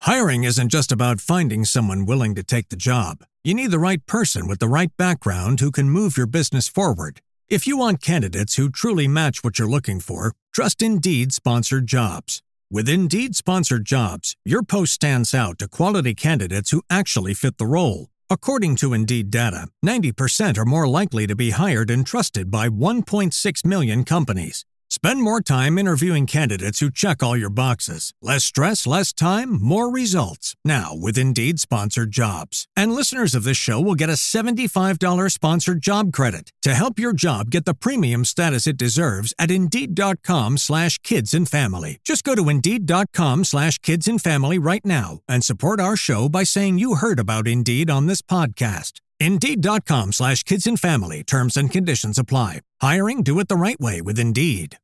Hiring isn't just about finding someone willing to take the job. You need the right person with the right background who can move your business forward. If you want candidates who truly match what you're looking for, trust Indeed-sponsored jobs. With Indeed-sponsored jobs, your post stands out to quality candidates who actually fit the role. According to Indeed data, 90% are more likely to be hired and trusted by 1.6 million companies. Spend more time interviewing candidates who check all your boxes. Less stress, less time, more results. Now, with Indeed-sponsored jobs. And listeners of this show will get a $75 sponsored job credit to help your job get the premium status it deserves at Indeed.com/kidsandfamily. Just go to Indeed.com/kidsandfamily right now and support our show by saying you heard about Indeed on this podcast. Indeed.com/kidsandfamily. Terms and conditions apply. Hiring, do it the right way with Indeed.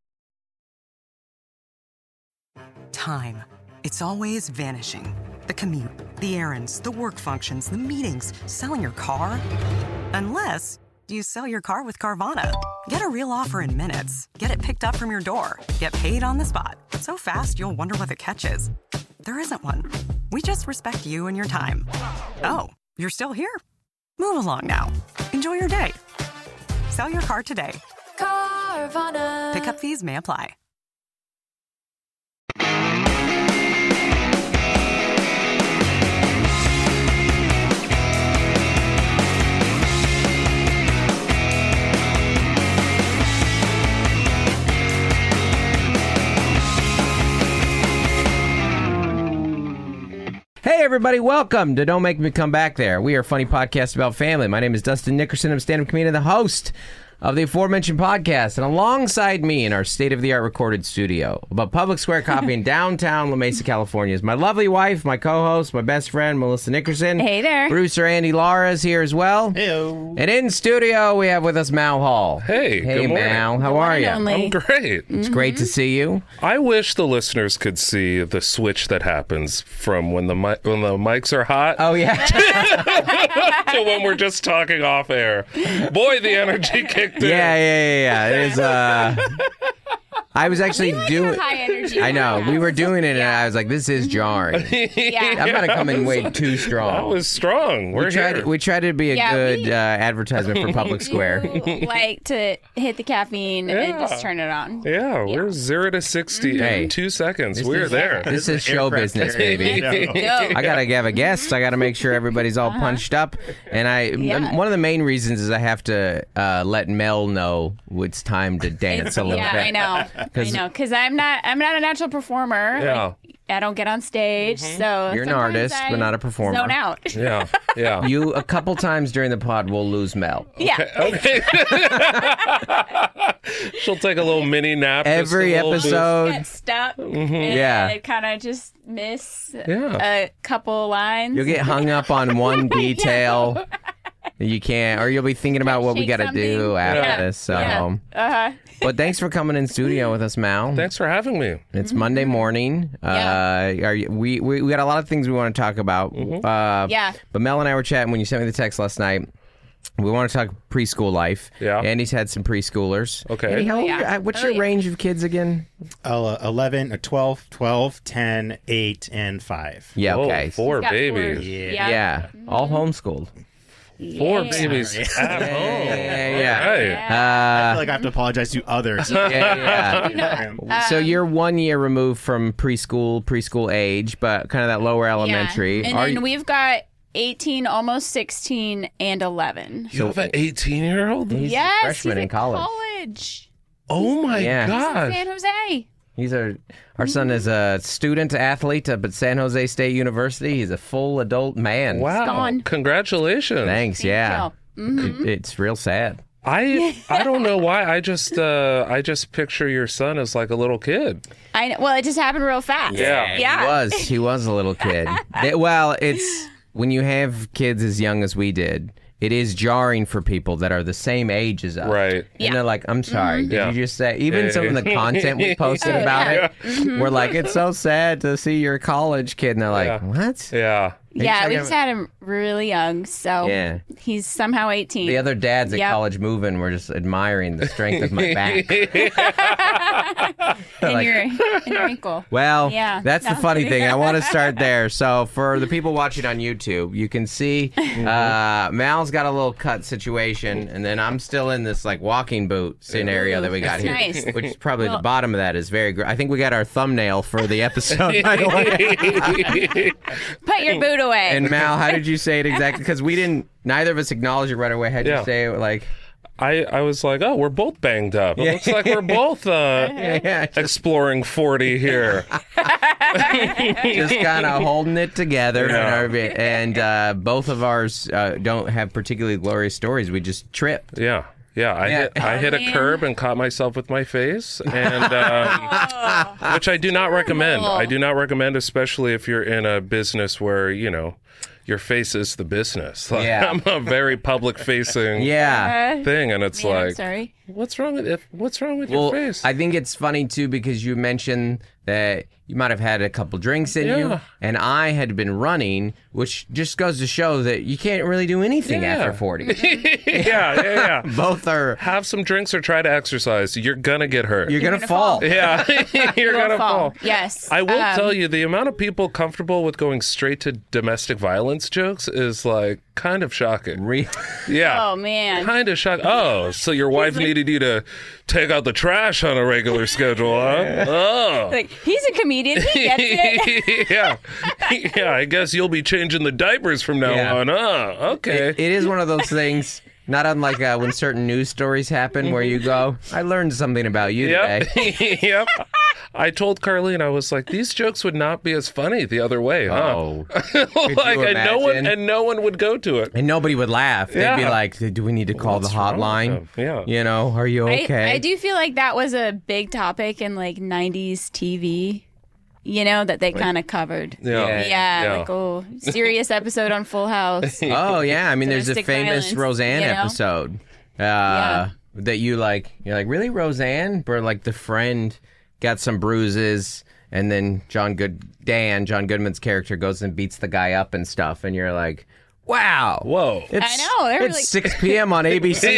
Time. It's always vanishing. The commute, the errands, the work functions, the meetings, selling your car. Unless you sell your car with Carvana. Get a real offer in minutes. Get it picked up from your door. Get paid on the spot. So fast, you'll wonder what the catch is. There isn't one. We just respect you and your time. Oh, you're still here? Move along now. Enjoy your day. Sell your car today. Carvana. Pickup fees may apply. Hey everybody, welcome to Don't Make Me Come Back There. We are a funny podcast about family. My name is Dustin Nickerson. I'm a stand-up comedian, the host of the aforementioned podcast, and alongside me in our state-of-the-art recorded studio above Public Square Coffee in downtown La Mesa, California is my lovely wife, my co-host, my best friend, Melissa Nickerson. Hey there. Producer Andy Lara is here as well. Heyo. And in studio, we have with us Mal Hall. Hey, Hey good morning. Mal, how are you? I'm great. It's great to see you. I wish the listeners could see the switch that happens from when the mics are hot Oh yeah. to when we're just talking off air. Boy, the energy kicked in. Yeah. It is, I was actually doing. High energy. I know we were doing it, and I was like, "This is jarring. Yeah. I'm gonna come in way too strong." That was strong. We're here. We tried to be a Yeah, good we- advertisement for Public Square. Like to hit the caffeine and just turn it on. Yeah, we're 0 to 60 Hey. in 2 seconds. We're there. This is show business, baby. No. I gotta have a guest. I gotta make sure everybody's all punched up. And Yeah. one of the main reasons is I have to let Mel know it's time to dance a little Yeah, bit. I know, because I'm not a natural performer. Yeah. Like, I don't get on stage, so You're an sometimes artist, I but not a performer. Zone out. Yeah. You a couple times during the pod will lose Mel. Yeah. Okay. She'll take a little mini nap. just Every a little bit. episode. Get stuck. Yeah. And kind of just miss Yeah. a couple lines. You'll get hung up on one detail. You can't, or you'll be thinking about what we Shake got to do something. after Yeah. this. So, Yeah. but thanks for coming in studio with us, Mal. Thanks for having me. It's Monday morning. We got a lot of things we want to talk about. Yeah. But Mel and I were chatting when you sent me the text last night. We want to talk preschool life. Yeah. Andy's had some preschoolers. Okay. Andy, how old Yeah. what's your range of kids again? 11, 12, 10, 8, and 5. Yeah, Whoa, okay. 4 Got babies. four. Yeah. All homeschooled. 4 babies at home. Yeah. Right. I feel like I have to apologize to others. So you're 1 year removed from preschool age, but kind of that lower elementary. Yeah. And then we've got 18, almost 16, and 11. You have an 18-year-old? He's a Yes, freshman he's in college. Oh my Yeah. gosh. San Jose. He's our son is a student athlete up at San Jose State University. He's a full adult man. Wow. gone. Congratulations. Thanks. Yeah. It's real sad. I don't know why. I just picture your son as like a little kid. I know. Well, it just happened real fast. Yeah. He was a little kid. It's when you have kids as young as we did. It is jarring for people that are the same age as us. Right. And they're like, I'm sorry, did Yeah. you just say? Even some of the content we posted about it, we're like, it's so sad to see your college kid. And they're like, Yeah. what? Yeah. Yeah, we just had him really young, so Yeah. he's somehow 18. The other dads at Yep. college moving were just admiring the strength of my back. and your ankle. Well, Yeah. that's the No. funny thing. I want to start there. So for the people watching on YouTube, you can see Mal's got a little cut situation, and then I'm still in this like walking boot scenario that we got here, Nice. which is probably the bottom of that is very. I think we got our thumbnail for the episode. By the way. Put your boot away. And Mal, how did you say it exactly? Because we didn't. Neither of us acknowledged it right away. How'd you Yeah. say it? Like, I was like, oh, we're both banged up. It looks like we're both yeah, exploring 40 here. just kind of holding it together. And both of ours don't have particularly glorious stories. We just tripped. Yeah. Yeah, I hit a man. curb and caught myself with my face, and which I do not recommend. I do not recommend, especially if you're in a business where, you know, your face is the business. Like, Yeah. I'm a very public-facing Yeah. thing, and it's Man, I'm like, sorry. what's wrong with Well, your face? I think it's funny too because you mentioned that you might have had a couple drinks in you, Yeah. and I had been running, which just goes to show that you can't really do anything Yeah. after 40. yeah. Both are. Have some drinks or try to exercise. You're gonna get hurt. You're gonna fall. Yeah, you're Will gonna fall. Yes. I will tell you, the amount of people comfortable with going straight to domestic violence jokes is like kind of shocking. Yeah. Oh, man. Kind of shocking. Oh, so your wife needed you to take out the trash on a regular schedule, huh? Oh. Like, he's a comedian. He gets it. Yeah. Yeah, I guess you'll be changing the diapers from now Yeah. on. Oh, okay. It is one of those things. Not unlike when certain news stories happen where you go, I learned something about you today. Yep. Yep. I told Carlene, I was like, these jokes would not be as funny the other way, huh? Oh. Like, you and no one would go to it. And nobody would laugh. They'd be Yeah. like, do we need to call the What's wrong with hotline? them? Yeah. You know, are you okay? I do feel like that was a big topic in like 90s TV, you know, that they kind of covered. Yeah. Yeah, like, oh, serious episode on Full House. Oh yeah, I mean, there's a Domestic famous violence, Roseanne you know? episode that you're like, really Roseanne, where like the friend got some bruises, and then John Goodman's character goes and beats the guy up and stuff, and you're like, wow, Whoa. I know, they were It's like- 6 p.m. on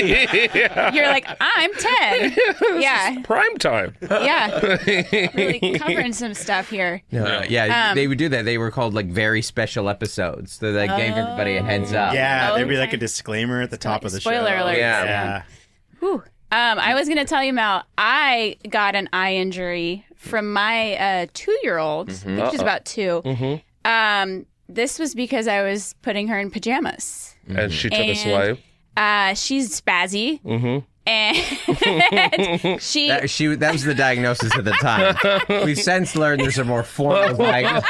ABC. You're like, I'm 10. Yeah, Prime time. yeah. Really covering some stuff here. They would do that. They were called like very special episodes. So they gave everybody a heads up. Yeah, Oh, there'd be like okay. a disclaimer at the top of the show. Spoiler alert. Yeah. Yeah. Whew. I was going to tell you, Mal, I got an eye injury from my 2-year-old, which is about 2. This was because I was putting her in pajamas. And she took a And- swipe. She's spazzy. And she That was the diagnosis at the time. We've since learned there's a more formal diagnosis.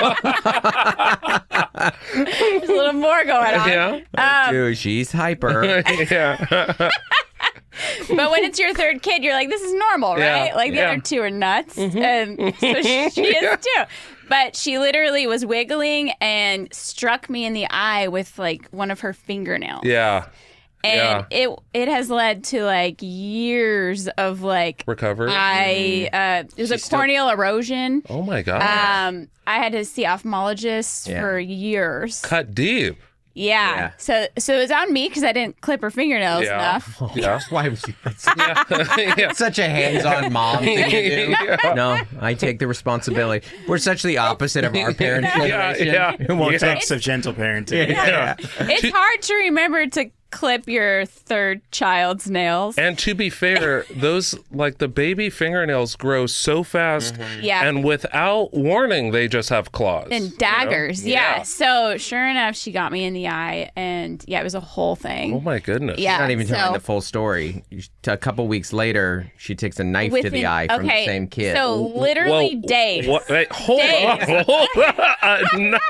there's a little more going on. Yeah. Dude, she's hyper. Yeah. But when it's your third kid, you're like, this is normal, right? Yeah, Like the yeah. other two are nuts. And so she is too. But she literally was wiggling and struck me in the eye with like one of her fingernails. Yeah. And it has led to like years of like Recovery. it was a corneal erosion. Oh my God. I had to see ophthalmologists for years. Cut deep. Yeah. So it was on me because I didn't clip her fingernails Yeah. enough. Yeah. Why was you? It's such a hands-on mom thing to do. No, I take the responsibility. We're such the opposite of our parents' generation. yeah. Who won't Yeah. take Types of gentle parenting. Yeah. It's hard to remember to clip your third child's nails. And to be fair, those like the baby fingernails grow so fast, Yeah. and without warning, they just have claws And daggers. Yeah. So sure enough, she got me in the eye, and yeah, it was a whole thing. Oh my goodness. Yeah. Not even telling so- the full story. A couple weeks later, she takes a knife to the Within- eye from the okay, same kid. So literally days. What? Wait, hold Days. on. Hold on. No.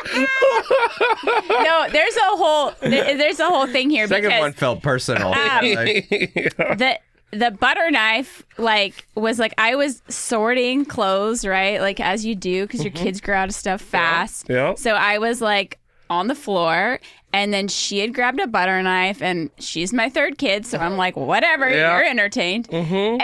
No, there's a whole thing here Second because one felt personal. Like, the butter knife was like I was sorting clothes, right? Like as you do because your kids grow out of stuff fast. Yeah. So I was like on the floor, and then she had grabbed a butter knife, and she's my third kid, so I'm like, whatever, Yeah. you're entertained. And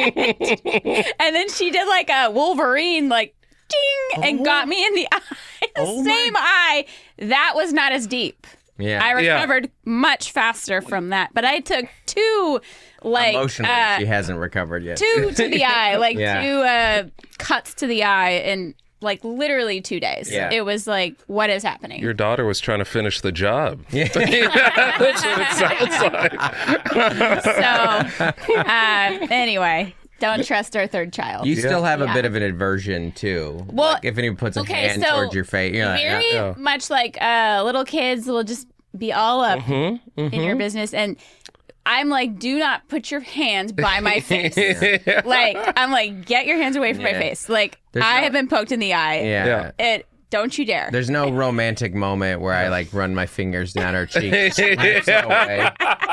then she did like a Wolverine, like ding, and got me in the eye. same eye. That was not as deep. Yeah. I recovered much faster from that. But I took two, like... Emotionally, she hasn't recovered yet. two to the eye, like Yeah. two cuts to the eye in, like, literally 2 days. Yeah. It was like, what is happening? Your daughter was trying to finish the job. Yeah. That's what it sounds like. So, anyway, don't trust our third child. You still have a Yeah. bit of an aversion, too. Well, like if anyone puts a hand so towards your face, you're like, very much like little kids will just be all up in your business, and I'm like, do not put your hands by my face. Like, I'm like, get your hands away from my Yeah. face. Like, There's I no- have been poked in the eye. yeah. Don't you dare. There's no romantic moment where I like run my fingers down her cheeks. There's no way.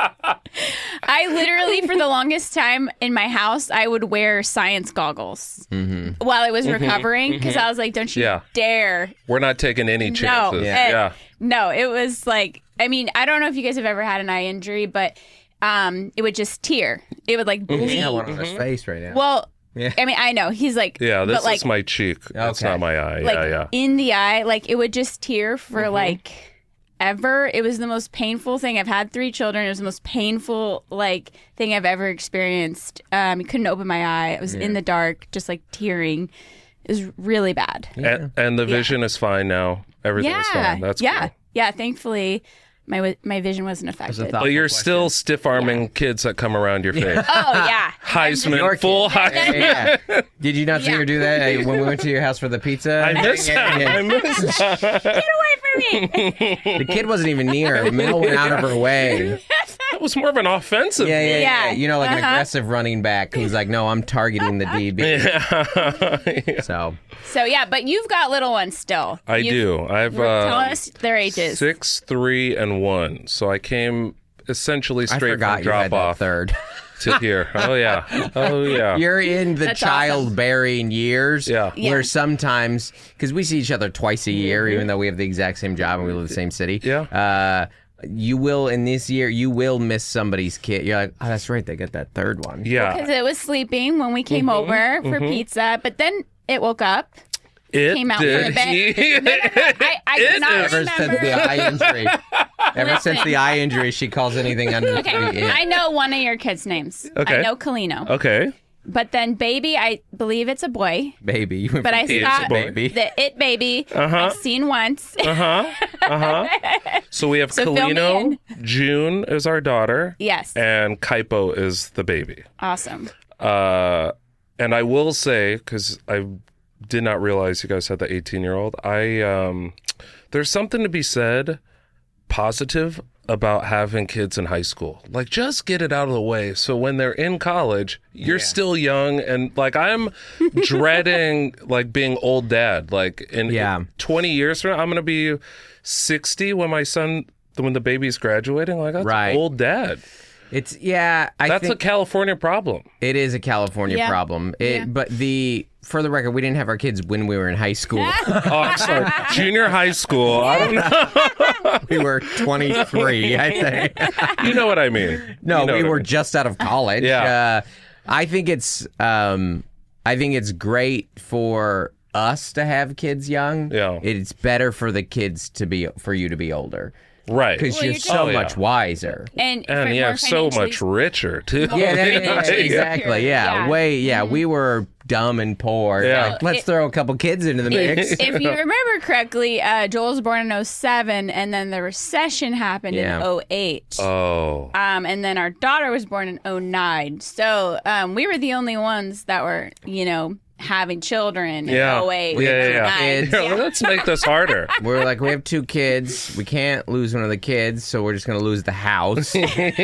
I literally, for the longest time in my house, I would wear science goggles while I was recovering because I was like, don't you Yeah. dare. We're not taking any chances. and- No, it was like, I mean, I don't know if you guys have ever had an eye injury, but it would just tear. It would like bleed. Yeah, one on his face right now. Well, Yeah. I mean, I know he's like, Yeah, this but like, is my cheek. It's Okay. not my eye. like yeah. in the eye, like it would just tear for like ever. It was the most painful thing. I've had 3 children. It was the most painful like thing I've ever experienced. I couldn't open my eye. I was in the dark, just like tearing. It was really bad. And the vision is fine now. Everything's fine. That's yeah, cool. yeah. Thankfully, my vision wasn't affected. But you're still stiff-arming kids that come around your face. Oh yeah, Heisman, full Heisman. Yeah. Did you not see her do that when we went to your house for the pizza? I missed that. I missed that. get away from me. The kid wasn't even near. Mel went out of her way. That was more of an offensive. Yeah. Yeah. You know, like an aggressive running back who's like, no, I'm targeting the DB. So, Yeah, but you've got little ones still. I do. I've Tell us their ages. 6, 3, and 1. So I came essentially I straight forgot from you had drop that off third. to here. Oh yeah. You're in the That's childbearing years Yeah. where sometimes, because we see each other twice a year, even though we have the exact same job and we live in the same city. Yeah. You will, in this year, you will miss somebody's kid. You're like, oh, that's right, they got that third one. Yeah. Because it was sleeping when we came over for pizza, but then it woke up, It came out for a did. bit. I do not Ever since remember. the eye injury. Ever since the eye injury, she calls anything under Okay, 3. Yeah. I know one of your kids' names. Okay. I know Kalino. Okay. But then baby, I believe it's a boy. Baby. You went But I from kid to saw baby. the It Baby I've seen once. So we have So fill me Kalino. in. June is our daughter. Yes. And Kaipo is the baby. Awesome. And I will say, because I did not realize you guys had the 18-year-old, there's something to be said positive about having kids in high school. Like, just get it out of the way so when they're in college, you're still young. And like, I'm dreading like being old dad. Like in 20 years from now, I'm going to be 60 when when the baby's graduating. Like, that's Right. an old dad. It's, I That's think a California problem. it is a California Yeah. problem. Yeah. But for the record, we didn't have our kids when we were in high school. Oh, I'm sorry. Junior high school. I don't know. We were 23, I think. You know what I mean. No, You know we what I were mean. just out of college. Yeah. I think it's great for us to have kids young. Yeah. It's better for the kids for you to be older Right. because Well, you're you're so just- much wiser. And And so more much richer, too. Yeah, financially exactly. Yeah, Yeah. we were dumb and poor. Yeah. Like, let's throw a couple kids into the mix. If you remember correctly, Joel was born in 2007, and then the recession happened Yeah. in 2008. Oh. And then our daughter was born in 2009. So we were the only ones that were, having children in Yeah. 2008. Yeah. Kids. Yeah, let's make this harder. We're like, we have 2 kids. We can't lose one of the kids, so we're just gonna lose the house.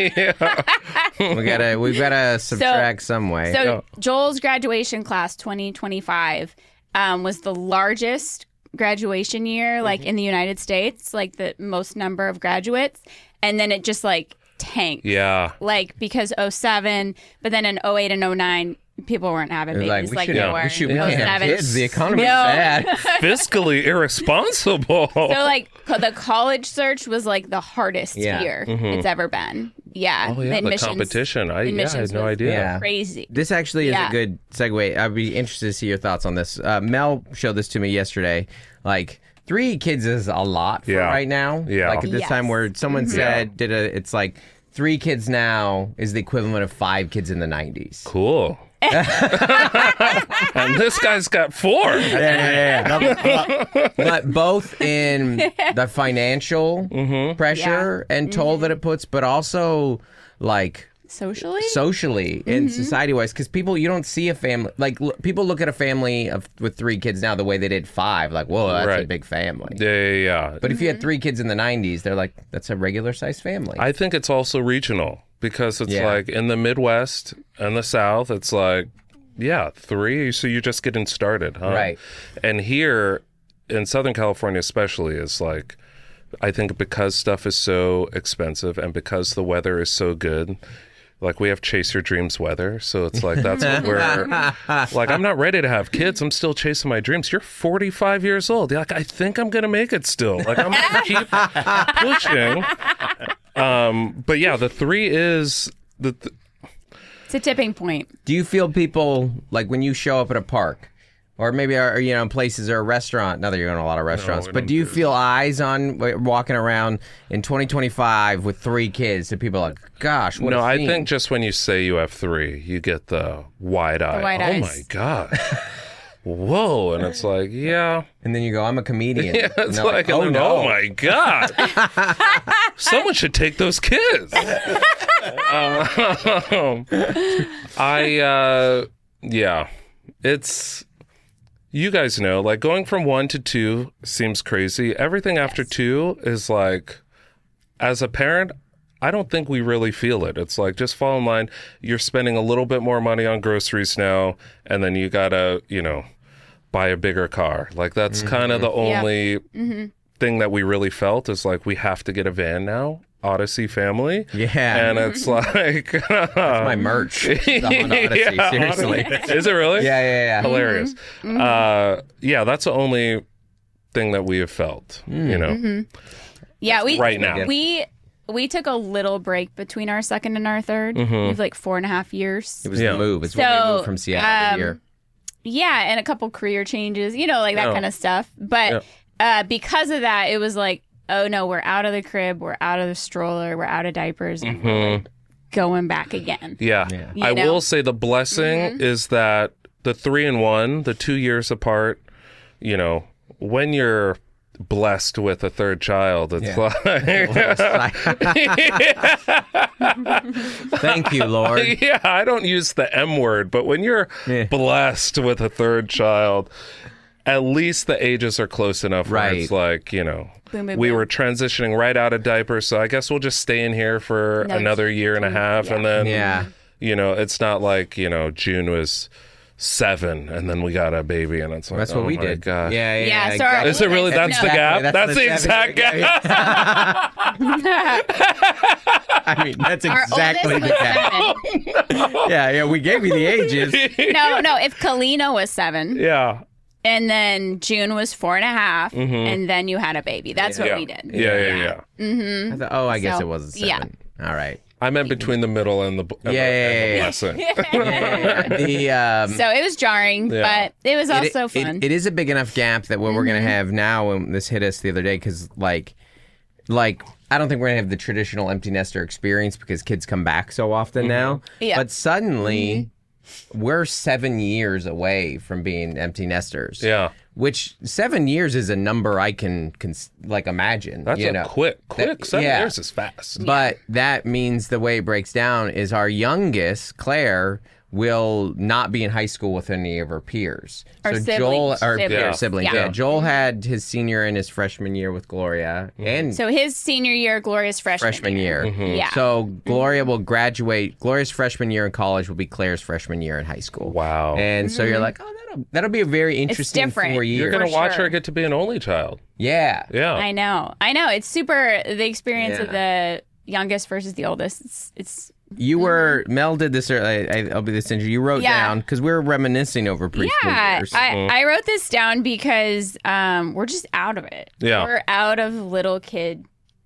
We've gotta subtract some way. So Joel's graduation class 2025 was the largest graduation year like in the United States, like the most number of graduates, and then it just like tanked. Yeah. Like because 2007, but then in 2008 and 2009 people weren't having It was babies we like shouldn't- they were. we should- in we can't have 2007. kids. The economy's No. bad. Fiscally irresponsible. So like the college search was like the hardest Yeah. year it's ever been. Yeah. Oh, yeah, the admissions- competition. I had admissions no was idea. Yeah. Crazy. This actually is Yeah. a good segue. I'd be interested to see your thoughts on this. Mel showed this to me yesterday. Like, 3 kids is a lot for Yeah. right now. Yeah. Like at this Yes. time where someone said, it's like 3 kids now is the equivalent of 5 kids in the 90s. Cool. And this guy's got 4. But both in the financial pressure and toll that it puts, but also like Socially? and society-wise, because you don't see a family like people look at a family with 3 kids now the way they did 5, like, whoa, that's a Right. big family. Yeah. But if you had 3 kids in the 90s, they're like, that's a regular-sized family. I think it's also regional because it's Yeah. like in the Midwest and the South, it's like, 3. So you're just getting started, huh? Right. And here in Southern California, especially, is like, I think because stuff is so expensive and because the weather is so good, like we have chase your dreams weather. So it's like, that's what we're like, I'm not ready to have kids. I'm still chasing my dreams. You're 45 years old. You're like, I think I'm going to make it still. Like, I'm going to keep pushing. But yeah, the 3 is It's a tipping point. Do you feel people, like when you show up at a park, or maybe in places or a restaurant, not that you're going to a lot of restaurants, but do you feel eyes on walking around in 2025 with 3 kids that people are like, gosh, what No, a I scene. think just when you say you have 3, you get the wide eye. wide oh eyes. my God. Whoa. And it's like, yeah. And then you go, I'm a comedian. Yeah, And it's they're like, oh no. oh my God. Someone should take those kids. It's, you guys know, like going from 1 to 2 seems crazy. Everything after 2 is like, as a parent, I don't think we really feel it. It's like, just fall in line. You're spending a little bit more money on groceries now, and then you gotta, buy a bigger car. Like, that's kind of the only thing that we really felt is like, we have to get a van now. Odyssey family. Yeah. And it's like... That's my merch. The Honda Odyssey, Yeah, seriously. Is it really? Yeah. Hilarious. That's the only thing that we have felt, Yeah, right now. We took a little break between our second and our third. We have like 4.5 years. It was Yeah. the move. It's when we moved from Seattle to here. Yeah, and a couple career changes, like that Oh. kind of stuff. But because of that, it was like, oh no, we're out of the crib, we're out of the stroller, we're out of diapers, and we're like going back again. Yeah. You I know? will say the blessing is that the 3 and 1, the 2 years apart, when you're blessed with a third child, it's like... Thank you, Lord. Yeah, I don't use the M word, but when you're blessed with a third child, at least the ages are close enough where it's like, Boom, boom, we boom. were transitioning right out of diapers, so I guess we'll just stay in here for another year and a half, and then, it's not like, June was 7 and then we got a baby, and it's like, That's what we my did. God. Yeah, exactly. sorry. Is it really? That's the gap? That's the 7 exact gap. I mean, that's Our exactly oldest the was gap. 7. Yeah, we gave you the ages. No, if Kalina was 7, Yeah. and then June was 4.5, and then you had a baby. That's what we did. Yeah. I thought, I guess So, it wasn't 7. yeah. All right. I meant between the middle and the and the blessing. So it was jarring, but it was also fun. It is a big enough gap that what we're going to have now, when this hit us the other day, because like I don't think we're going to have the traditional empty nester experience because kids come back so often now. Yeah. But suddenly, we're 7 years away from being empty nesters. Yeah. Which 7 years is a number I can imagine. That's quick. 7 years is fast. But that means the way it breaks down is our youngest, Claire, will not be in high school with any of her peers. Our Joel, siblings. our Siblings. siblings, Yeah. Joel had his senior and his freshman year with Gloria, and So his senior year, Gloria's freshman year. Yeah. So Gloria will graduate. Gloria's freshman year in college will be Claire's freshman year in high school. Wow. And so you're like, that'll be a very interesting different. 4 years. You're going to watch sure. her get to be an only child. Yeah. Yeah. I know. It's super, the experience of the youngest versus the oldest. It's You were Mel did this. I'll be this injury. You wrote down because we were reminiscing over preschool years. I wrote this down because we're just out of it. Yeah. We're out of little kid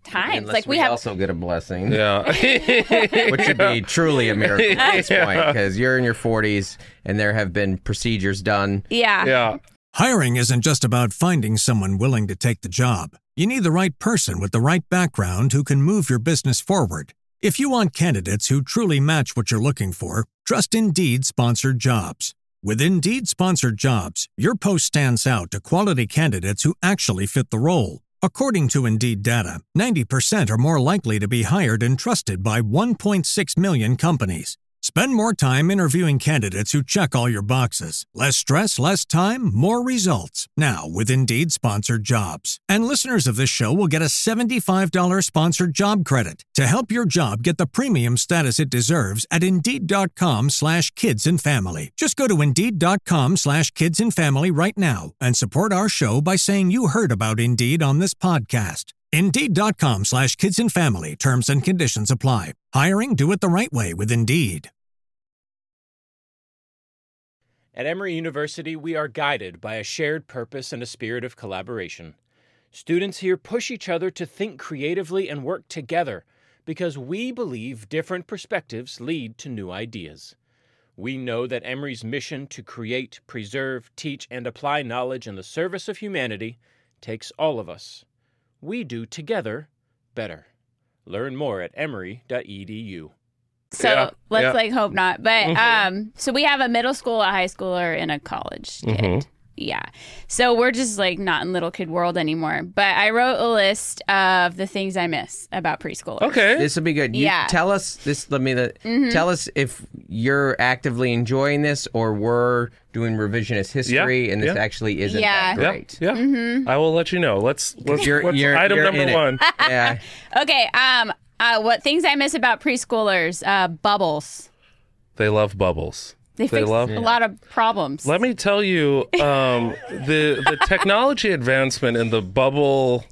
times. Unless Like we have also get a blessing. Yeah. Which would be truly a miracle at this point, because you're in your 40s and there have been procedures done. yeah. Yeah. Hiring isn't just about finding someone willing to take the job. You need the right person with the right background who can move your business forward. If you want candidates who truly match what you're looking for, trust Indeed sponsored jobs. With Indeed sponsored jobs, your post stands out to quality candidates who actually fit the role. According to Indeed data, 90% are more likely to be hired and trusted by 1.6 million companies. Spend more time interviewing candidates who check all your boxes. Less stress, less time, more results. Now with Indeed sponsored jobs. And listeners of this show will get a $75 sponsored job credit to help your job get the premium status it deserves at Indeed.com/kidsandfamily. Just go to Indeed.com/kidsandfamily right now and support our show by saying you heard about Indeed on this podcast. Indeed.com/kidsandfamily. Terms and conditions apply. Hiring, do it the right way with Indeed. At Emory University, we are guided by a shared purpose and a spirit of collaboration. Students here push each other to think creatively and work together because we believe different perspectives lead to new ideas. We know that Emory's mission to create, preserve, teach, and apply knowledge in the service of humanity takes all of us. We do together better. Learn more at emory.edu. So let's hope not. But so we have a middle school, a high schooler, and a college kid. Yeah. So we're just like not in little kid world anymore. But I wrote a list of the things I miss about preschoolers. Okay. This will be good. Tell us this. Tell us if you're actively enjoying this or we're doing revisionist history and this actually isn't that great. Yeah. I will let you know. Let's what's item you're number one? Yeah. Okay. What things I miss about preschoolers? Bubbles. They love bubbles. They fix a lot of problems. Let me tell you, the technology advancement in the bubble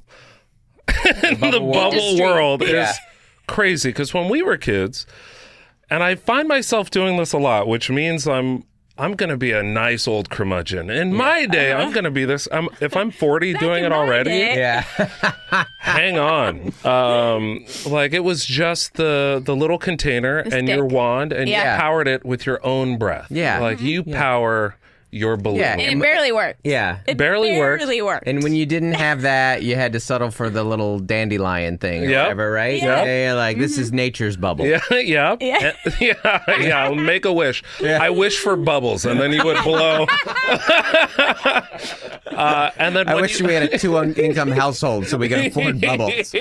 world is crazy. Because when we were kids, and I find myself doing this a lot, which means I'm going to be a nice old curmudgeon. In my day, I'm going to be this. If I'm 40 doing it already, hang on. Like it was just the little container and your wand, and you powered it with your own breath. Yeah, like you power your balloon. Yeah, and it barely worked. Yeah, it barely worked. And when you didn't have that, you had to settle for the little dandelion thing or whatever, right? Yeah, like this is nature's bubble. Yeah. Make a wish. I wish for bubbles, and then you would blow. And then I wish we had a 2-income household so we could afford bubbles.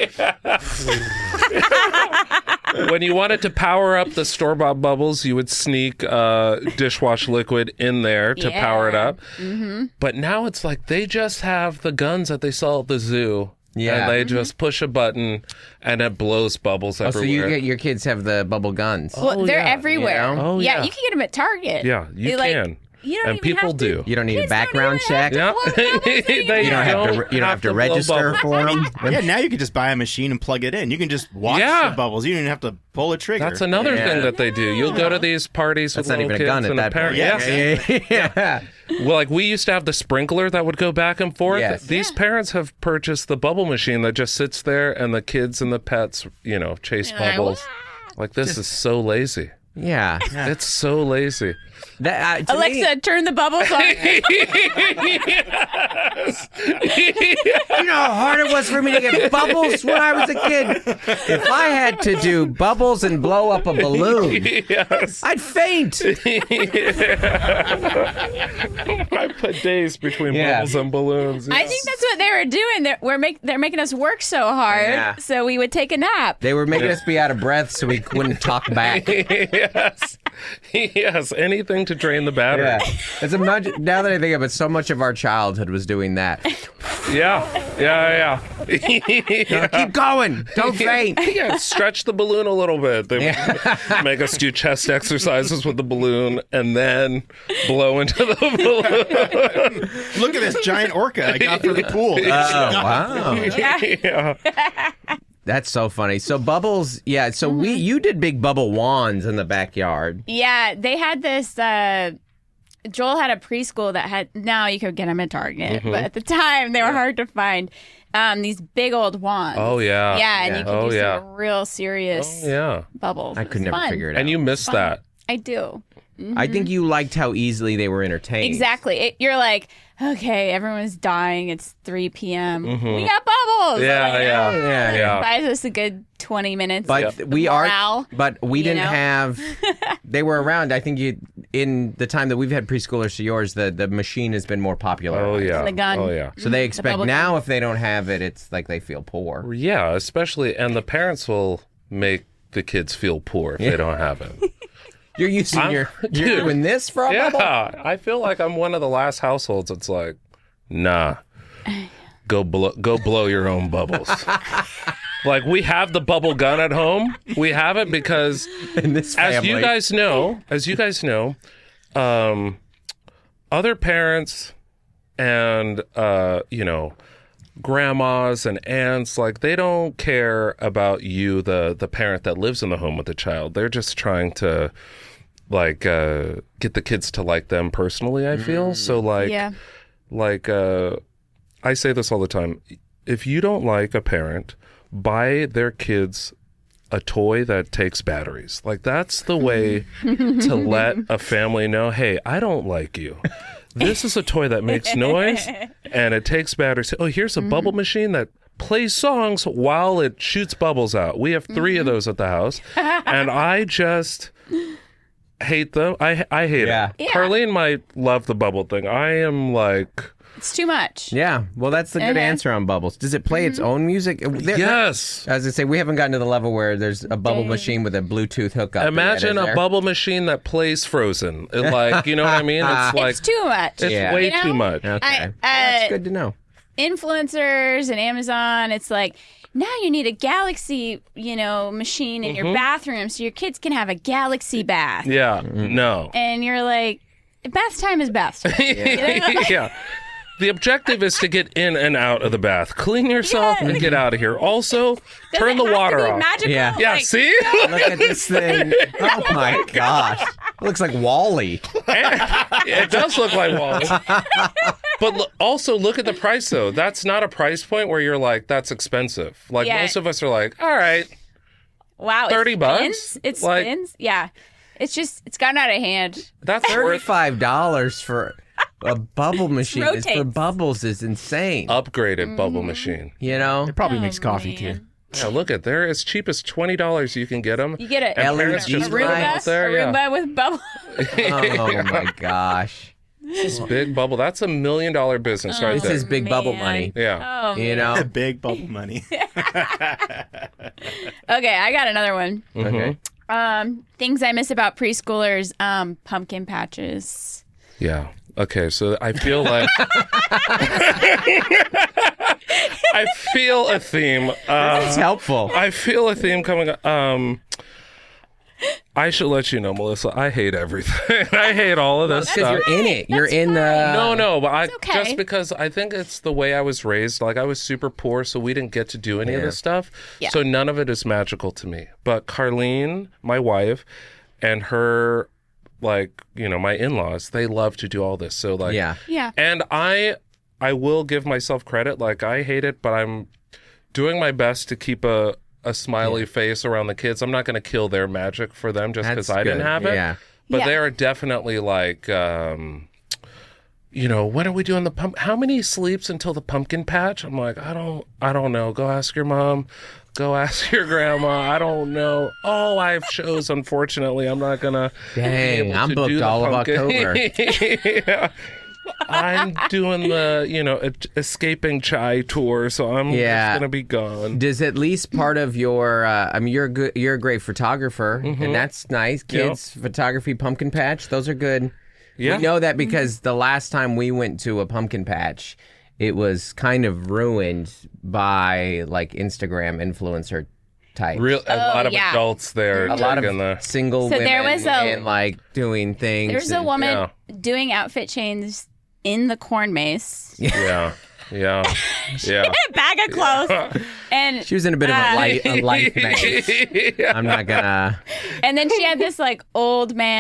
When you wanted to power up the store-bought bubbles, you would sneak dishwash liquid in there to power it up. But now it's like they just have the guns that they sell at the zoo. Yeah. And they just push a button and it blows bubbles everywhere. So your kids have the bubble guns. Well, they're everywhere. You know? You can get them at Target. Yeah, you can. You don't and even people have to, do. You don't need a background check. Yeah. You don't have to register for them. Yeah, now you can just buy a machine and plug it in. You can just watch the bubbles. You don't even have to pull a trigger. That's another thing that they do. You'll go to these parties with little kids and a parent. Yeah. Well, like we used to have the sprinkler that would go back and forth. Yes. These parents have purchased the bubble machine that just sits there, and the kids and the pets, chase bubbles. Like this is so lazy. Yeah. It's so lazy. Alexa, turn the bubbles on. Yes. You know how hard it was for me to get bubbles when I was a kid? If I had to do bubbles and blow up a balloon, I'd faint. I put days between bubbles and balloons. I think that's what they were doing. They're making us work so hard, so we would take a nap. They were making us be out of breath so we wouldn't talk back. Yes, anything to drain the battery. Yeah. Now that I think of it, so much of our childhood was doing that. Yeah. Keep going. Don't faint. Yeah, stretch the balloon a little bit. They make us do chest exercises with the balloon and then blow into the balloon. Look at this giant orca I got for the pool. Wow. Yeah. That's so funny. So bubbles, you did big bubble wands in the backyard. Yeah, they had this Joel had a preschool that had, now you could get them at Target, Mm-hmm. but at the time they were hard to find. These big old wands. Oh, yeah. Yeah, and you could Oh, do yeah. some real serious Yeah. bubbles. I It could was never fun. figure it out. And you missed that. I do. I think you liked how easily they were entertained. Exactly. You're like, okay, everyone's dying. It's 3 p.m. We got bubbles. Yeah, Like, yeah. Yeah, yeah. Buys us a good 20 minutes. But of we morale. we didn't know? have. They were around. I think in the time that we've had preschoolers to yours, the machine has been more popular. Oh, yeah. The gun. Oh, yeah. So they expect bubble now if they don't have it, it's like they feel poor. Yeah, especially, and the parents will make the kids feel poor if they don't have it. You're using you're Dude. doing this for a bubble. Yeah, I feel like I'm one of the last households. It's like, nah, go blow your own bubbles. Like, we have the bubble gun at home. We have it because, In this family. as you guys know, other parents and grandmas and aunts, like, they don't care about you, the parent that lives in the home with the child. They're just trying to get the kids to like them personally, I feel. So Yeah. I say this all the time. If you don't like a parent, buy their kids a toy that takes batteries. Like, that's the way to let a family know, hey, I don't like you. This is a toy that makes noise and it takes batteries. Oh, here's a bubble machine that plays songs while it shoots bubbles out. We have 3 of those at the house, and I just hate them. I hate Yeah. it. Yeah. Carlene might love the bubble thing. I am like, It's too much. Yeah, well, that's the good answer on bubbles. Does it play its own music? yes. As I say, we haven't gotten to the level where there's a bubble machine with a Bluetooth hookup. Imagine yet, is a there? bubble machine that plays Frozen. It, like, you know what I mean? It's like, It's too much. it's Yeah. way You know? too much. Okay, that's good to know. Influencers and Amazon, it's like, now you need a Galaxy, machine in your bathroom so your kids can have a Galaxy bath. Yeah. No. And you're like, bath time is best. Yeah. The objective is to get in and out of the bath. Clean yourself and get out of here. Also, turn the water off. Magical? Yeah. Yeah, Like, see? Look at this thing. Oh my gosh. It looks like Wall-E. It does look like Wally. But also look at the price, though. That's not a price point where you're like, that's expensive. Like, Yeah. most of us are like, all right. Wow. $30 it bucks? spins? It Like- spins? Yeah. It's gotten out of hand. That's worth $35 for a bubble machine is for rotates. bubbles is insane. upgraded bubble machine. You know? It probably makes coffee too. Yeah, look at they're as cheap as $20 you can get them. You get a And LED parents just put 'em lights. out there. Yeah. Roomba with bubble. Oh my gosh. This big bubble. That's $1 million business right This there. is big bubble man. money. Yeah. Oh, You know? Big bubble money. Okay, I got another one. Okay. Things I miss about preschoolers, pumpkin patches. Yeah. Okay, so I feel like I feel a theme. It's helpful. I feel a theme coming up. I should let you know, Melissa. I hate everything. I hate all of this Because stuff. you're in it. You're in the. No, but okay. just because I think it's the way I was raised. Like, I was super poor, so we didn't get to do any of this stuff. Yeah. So none of it is magical to me. But Carlene, my wife, and her, like, my in-laws, they love to do all this. So, like, Yeah. Yeah. and I will give myself credit. Like, I hate it, but I'm doing my best to keep a smiley face around the kids. I'm not going to kill their magic for them just because That's I didn't good. have it. Yeah. But Yeah. they are definitely like, when are we doing the pump? How many sleeps until the pumpkin patch? I'm like, I don't know. Go ask your mom. Go ask your grandma. I don't know. Oh, I have shows. Unfortunately, I'm not gonna. Dang, be able I'm to booked do the all of pumpkin. October. Yeah. I'm doing the, escaping chai tour, so I'm Yeah. just gonna be gone. Does at least part of your, you're a great photographer, and that's nice. Kids, photography, pumpkin patch, those are good. Yeah. We know that because the last time we went to a pumpkin patch, it was kind of ruined by like Instagram influencer types. A lot of yeah. adults there. A lot taking of the, single So women there was and like doing things. There's a and- woman doing outfit chains in the corn maze. yeah. Yeah. Bag of clothes. And She was in a bit of a life maze. Yeah. I'm not gonna. and then she had this like old man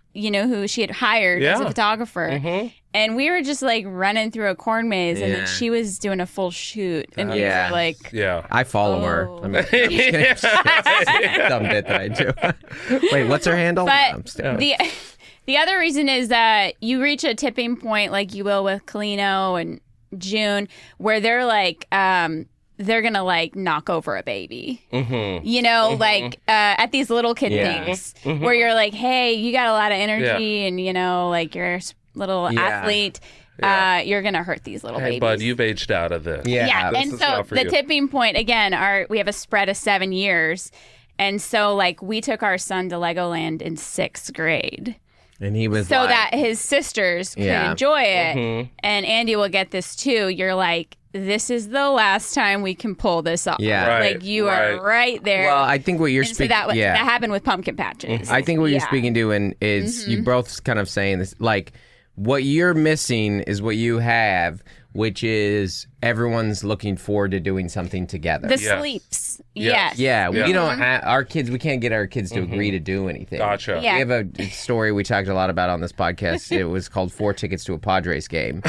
who she had hired as a photographer. And we were just like running through a corn maze, and then she was doing a full shoot, and we were like, I follow her. I mean, I'm just kidding. Dumb bit that I do. Wait, what's her handle? But the other reason is that you reach a tipping point, like you will with Kalino and June, where they're like, they're gonna like knock over a baby, like at these little kid things where you're like, hey, you got a lot of energy, and like you're a little athlete. You're gonna hurt these little babies. Bud, you've aged out of this. And so the tipping point again, we have a spread of 7 years, and so like we took our son to Legoland in 6th grade. And he was so that his sisters could enjoy it. And Andy will get this too. You're like, this is the last time we can pull this off. Like you are right there. Well, I think what you're speaking. So that happened with pumpkin patches. I think what you're speaking to is you both kind of saying this, like what you're missing is what you have, which is everyone's looking forward to doing something together. The sleeps. Yes. Yeah, we don't have our kids. We can't get our kids to agree to do anything. Gotcha. Yeah. We have a story we talked a lot about on this podcast. It was called 4 Tickets to a Padres Game.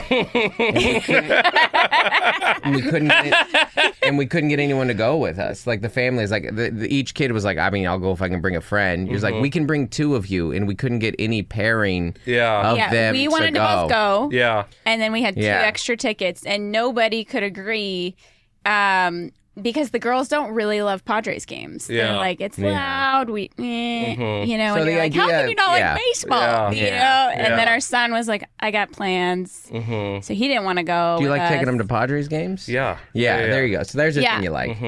And we couldn't get anyone to go with us. Like the families, like each kid was like, I mean, I'll go if I can bring a friend. He was like, we can bring 2 of you, and we couldn't get any pairing of them. We wanted to both go. Yeah. And then we had 2 extra tickets, and nobody could agree. Because the girls don't really love Padres games. They're like, it's loud. And you're like, how can you not like baseball? And then our son was like, I got plans. So he didn't want to go. Do you like us. taking them to Padres games? Yeah. There you go. So there's a thing you like.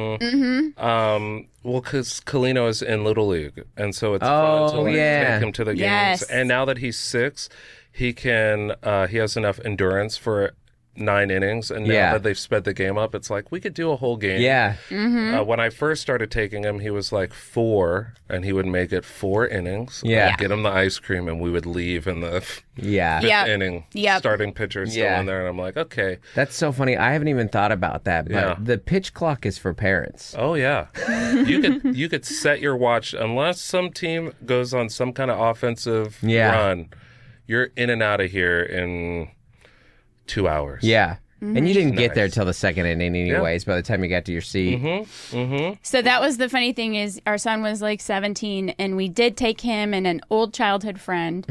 Well, because Kalino is in Little League, and so it's fun to take him to the games. And now that he's 6, he can. He has enough endurance for 9 innings, and now that they've sped the game up, it's like we could do a whole game. When I first started taking him, he was like 4, and he would make it 4 innings. I'd get him the ice cream, and we would leave in the 5th inning. Starting pitcher still in there, and I'm like, okay. That's so funny. I haven't even thought about that, but the pitch clock is for parents. Oh yeah, you could set your watch unless some team goes on some kind of offensive run. You're in and out of here in 2 hours. Yeah. And you didn't get there till the 2nd inning anyways, by the time you got to your seat. So that was the funny thing is our son was like 17, and we did take him and an old childhood friend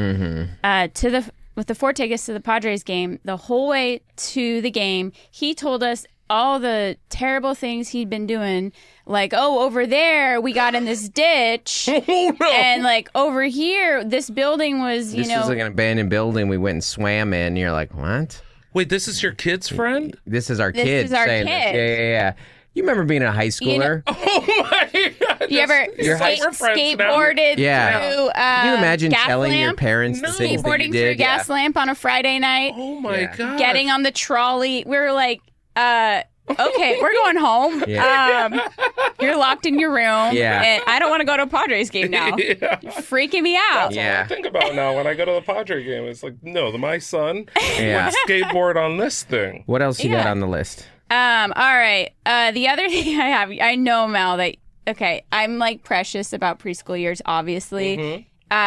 with the 4 tickets to the Padres game. The whole way to the game, he told us all the terrible things he'd been doing. Like, over there, we got in this ditch. And, like, over here, this building was, This is like an abandoned building we went and swam in. And you're like, what? Wait, this is your kid's friend? This is our kid. This is our saying kid. This. Yeah. You remember being a high schooler? Oh, my God. You ever skateboarded through Can you imagine gas telling your lamp? parents the things that you Skateboarding did? through gas lamp on a Friday night? Oh, my God. Getting on the trolley. We were like, okay, we're going home. You're locked in your room. And I don't want to go to a Padres game now. You're freaking me out. That's what I think about now when I go to the Padre game. It's like, no, my son would skateboard on this thing. What else you got on the list? All right. The other thing I know, Mal, that, okay, I'm like precious about preschool years, obviously.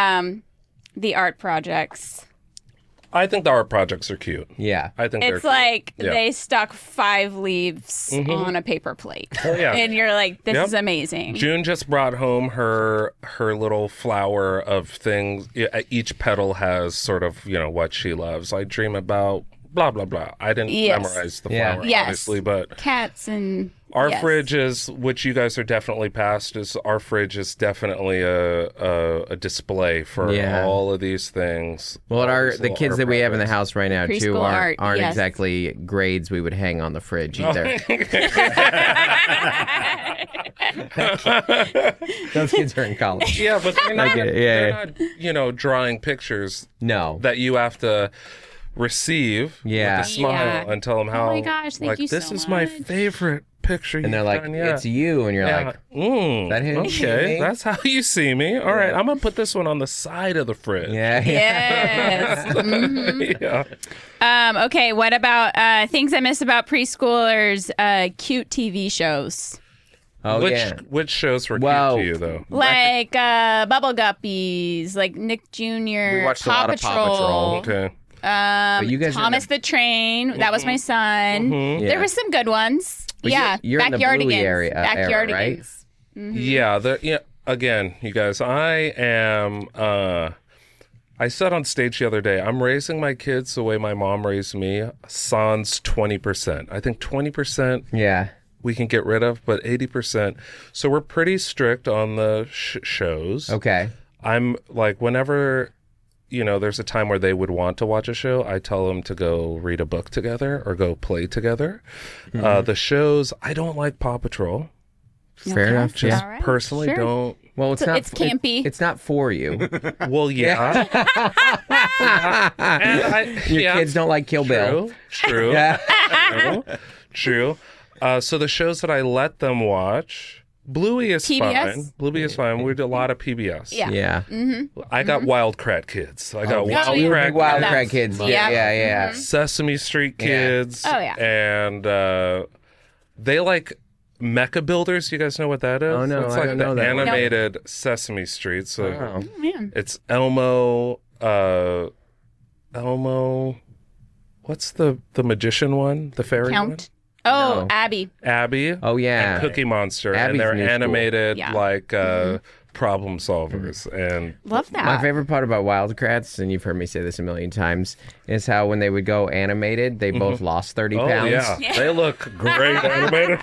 The art projects. I think the art projects are cute. Yeah. I think it's like they stuck 5 leaves on a paper plate. And you're like, this is amazing. June just brought home her little flower of things. Each petal has sort of, what she loves. I dream about blah, blah, blah. I didn't memorize the flower, obviously, but cats and our fridge is, which you guys are definitely past, is our fridge is definitely a display for all of these things. Well, the kids that we have in the house right now, too, aren't yes. exactly grades we would hang on the fridge either. Those kids are in college. Yeah, but they're not drawing pictures that you have to receive with a smile and tell them how, oh my gosh, thank you this so is much. my favorite picture and they're like, it's you, and you're like, that him? Okay, that's how you see me. All right, I'm gonna put this one on the side of the fridge. Yes. Okay, what about things I miss about preschoolers? Cute TV shows. Oh, yeah. Which shows were Well, cute to you, though? Like Bubble Guppies, like Nick Jr., We watched a Paw lot of Paw Patrol. Okay. But you guys are in Thomas the Train. That was my son. Yeah. There were some good ones. But yeah. you're in the Bluey area, right? Backyardigans. Yeah. Again, you guys, I am. I said on stage the other day, I'm raising my kids the way my mom raised me. Sans 20%. I think 20%. Yeah. We can get rid of, but 80%. So we're pretty strict on the shows. Okay. I'm like, whenever, there's a time where they would want to watch a show, I tell them to go read a book together or go play together. The shows, I don't like Paw Patrol. Fair enough. Just All right, personally sure. don't. Well, it's not. It's campy. It's not for you. Well, yeah. And Your kids don't like Kill Bill. True. Yeah. True. So the shows that I let them watch, Bluey is PBS? fine. Bluey is fine. We do a lot of PBS. Yeah. Yeah. I got Wildcat Kids. I got yeah. Wildcat Big Wild That's- Crack Kids. Yeah. Yeah. Sesame Street Yeah. Kids. Oh, yeah. And they like Mecha Builders. You guys know what that is? Oh, no, It's I like don't the know that one. animated Sesame Street. So Oh. Man. it's Elmo. Elmo. What's the magician one? The fairy one? Count. Oh, No. Abby. Abby. Oh, yeah. And Cookie Monster. Abby's and they're new school. animated Yeah. like problem solvers. And Love that. My favorite part about Wildcrats, and you've heard me say this a million times, is how when they would go animated, they both lost 30 oh pounds. yeah, they look great animated.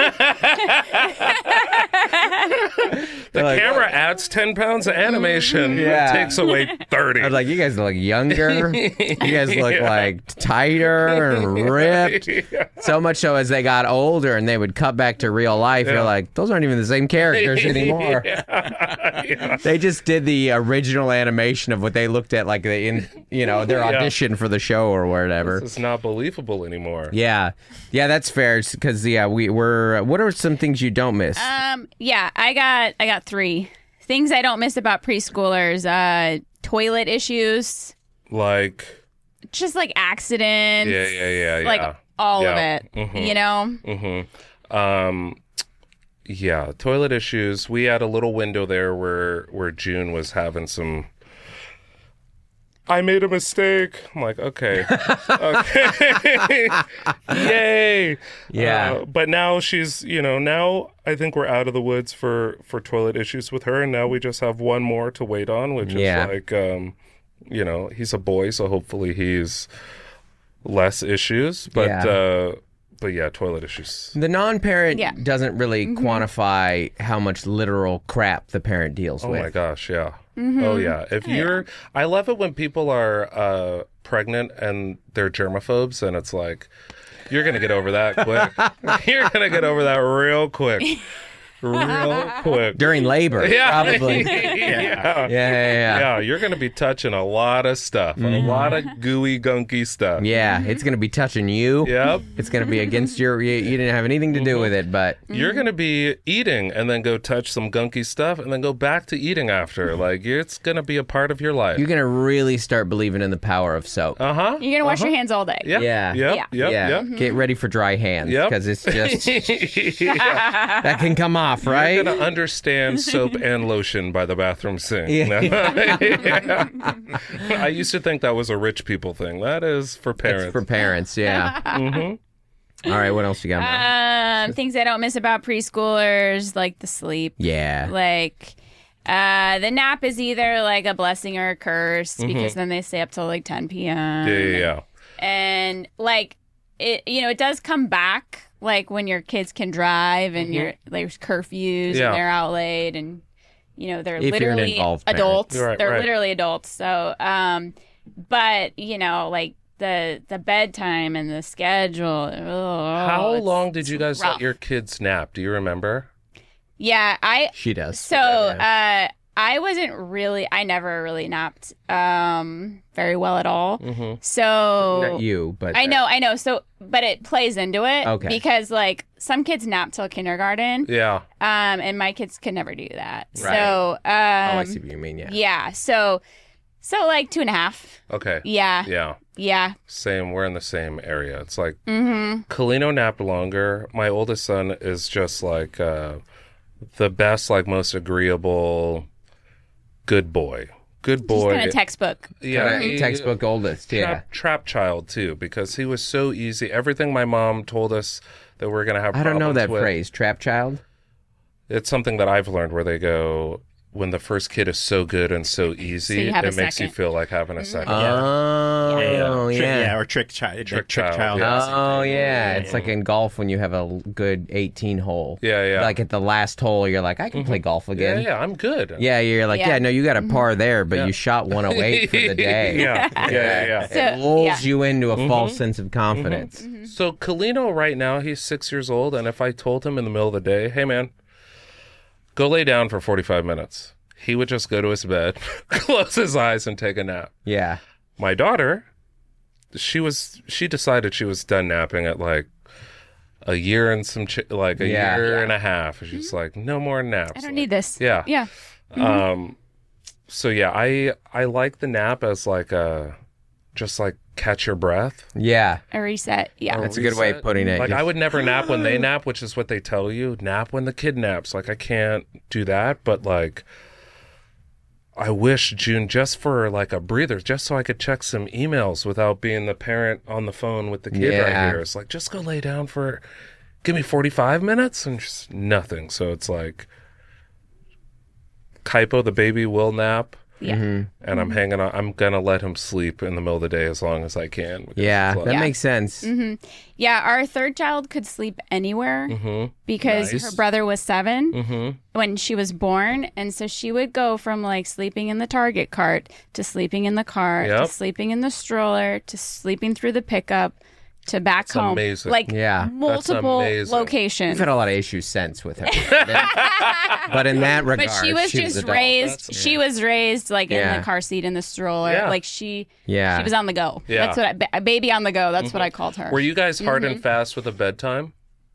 The like, camera adds 10 pounds of animation. Yeah. It takes away 30. I was like, you guys look younger. You guys look like tighter and ripped. So much so as they got older and they would cut back to real life, you're like, those aren't even the same characters anymore. Yeah. They just did the original animation of what they looked at like in their audition for the show or whatever. It's not believable anymore. Yeah, that's fair. Because we're. What are some things you don't miss? Yeah, I got 3 things I don't miss about preschoolers. Toilet issues, Like, just like accidents. yeah. Like all of Yeah. it. Yeah, toilet issues. We had a little window there where June was having some. I made a mistake. I'm like, okay, yay, Yeah. but now she's, now I think we're out of the woods for toilet issues with her, and now we just have one more to wait on, which Yeah. is like, he's a boy, so hopefully he's less issues, but. Yeah. But yeah, toilet issues. The non-parent Yeah. doesn't really quantify how much literal crap the parent deals Oh with. my gosh, yeah. Oh yeah. If you're, I love it when people are pregnant and they're germaphobes, and it's like, you're gonna get over that quick. You're gonna get over that real quick. Real quick. During labor, Yeah. probably. Yeah. Yeah. You're gonna be touching a lot of stuff, a lot of gooey, gunky stuff. Yeah, it's gonna be touching you. Yep. It's gonna be against you didn't have anything to do with it, but You're gonna be eating and then go touch some gunky stuff and then go back to eating after. Like, it's gonna be a part of your life. you're gonna really start believing in the power of soap. Uh-huh. You're gonna wash your hands all day. Yeah. Yeah. Yep. Yeah. Yep. Get ready for dry hands Yep. because it's just Yeah. that can come off, right? You're gonna understand soap and lotion by the bathroom sink. Yeah. Yeah. I used to think that was a rich people thing. That is for parents. It's for parents, yeah. All right, what else you got? Mel? Things I don't miss about preschoolers, like the sleep. Yeah. Like the nap is either like a blessing or a curse because then they stay up till like 10 p.m. Yeah. And like it does come back like when your kids can drive and there's curfews Yeah. and they're out late and they're If you're an literally involved parent. adults. Right, they're right. literally adults. So but like the bedtime and the schedule. How long did you guys let your kids nap? Do you remember? Yeah, She does. So I never really napped very well at all. So Not you, but I know. So, but it plays into it. Okay. Because like some kids nap till kindergarten. Yeah. And my kids could never do that. Right. So, Oh, I see what you mean. Yeah. yeah. So like 2.5. Okay. Yeah. Yeah. Yeah. Same. We're in the same area. It's like Kalino napped longer. My oldest son is just like the best, like most agreeable, good boy. Good boy. Kind of textbook. Yeah. Textbook oldest. Yeah. Trap child too, because he was so easy. Everything my mom told us that we're gonna have. I don't know that with, phrase. Trap child. It's something that I've learned where they go, when the first kid is so good and so easy, you have it a makes you second. feel like having a second. Oh, yeah. Or trick child. Trick child, Oh, yeah. It's like in golf when you have a good 18 hole. Yeah. Like at the last hole, you're like, I can play golf again. Yeah, I'm good. Yeah, you're like, Yeah. no, you got a par there, but you shot 108 for the day. Yeah. So, It lulls yeah. you into a false sense of confidence. So Kalino right now, he's 6 years old, and if I told him in the middle of the day, hey man, go lay down for 45 minutes, he would just go to his bed, close his eyes, and take a nap. Yeah. My daughter, she decided she was done napping at like a year and some year and a half. She's like, no more naps. I don't need this. Yeah. Yeah. So yeah, I like the nap as like just like catch your breath. Yeah. A reset. Yeah. That's a good way of putting it. Like I would never nap when they nap, which is what they tell you. Nap when the kid naps. Like I can't do that, but like I wish June just for like a breather, just so I could check some emails without being the parent on the phone with the kid right here. It's like, just go lay down for, give me 45 minutes and just nothing. So it's like, Kaipo, the baby, will nap. Yeah. And I'm hanging on. I'm going to let him sleep in the middle of the day as long as I can. because Yeah, it's like- that makes sense. Yeah, our third child could sleep anywhere because Nice. her brother was 7 when she was born. And so she would go from like sleeping in the Target cart to sleeping in the car Yep. to sleeping in the stroller to sleeping through the pickup to back That's home. amazing. Like Yeah. multiple amazing. locations. I've had a lot of issues since with her. But in that regard, But she was just a doll. raised. She was raised like in Yeah. the car seat in the stroller. Yeah. Like she was on the go. Yeah. That's what a baby on the go. That's what I called her. Were you guys hard and fast with a bedtime?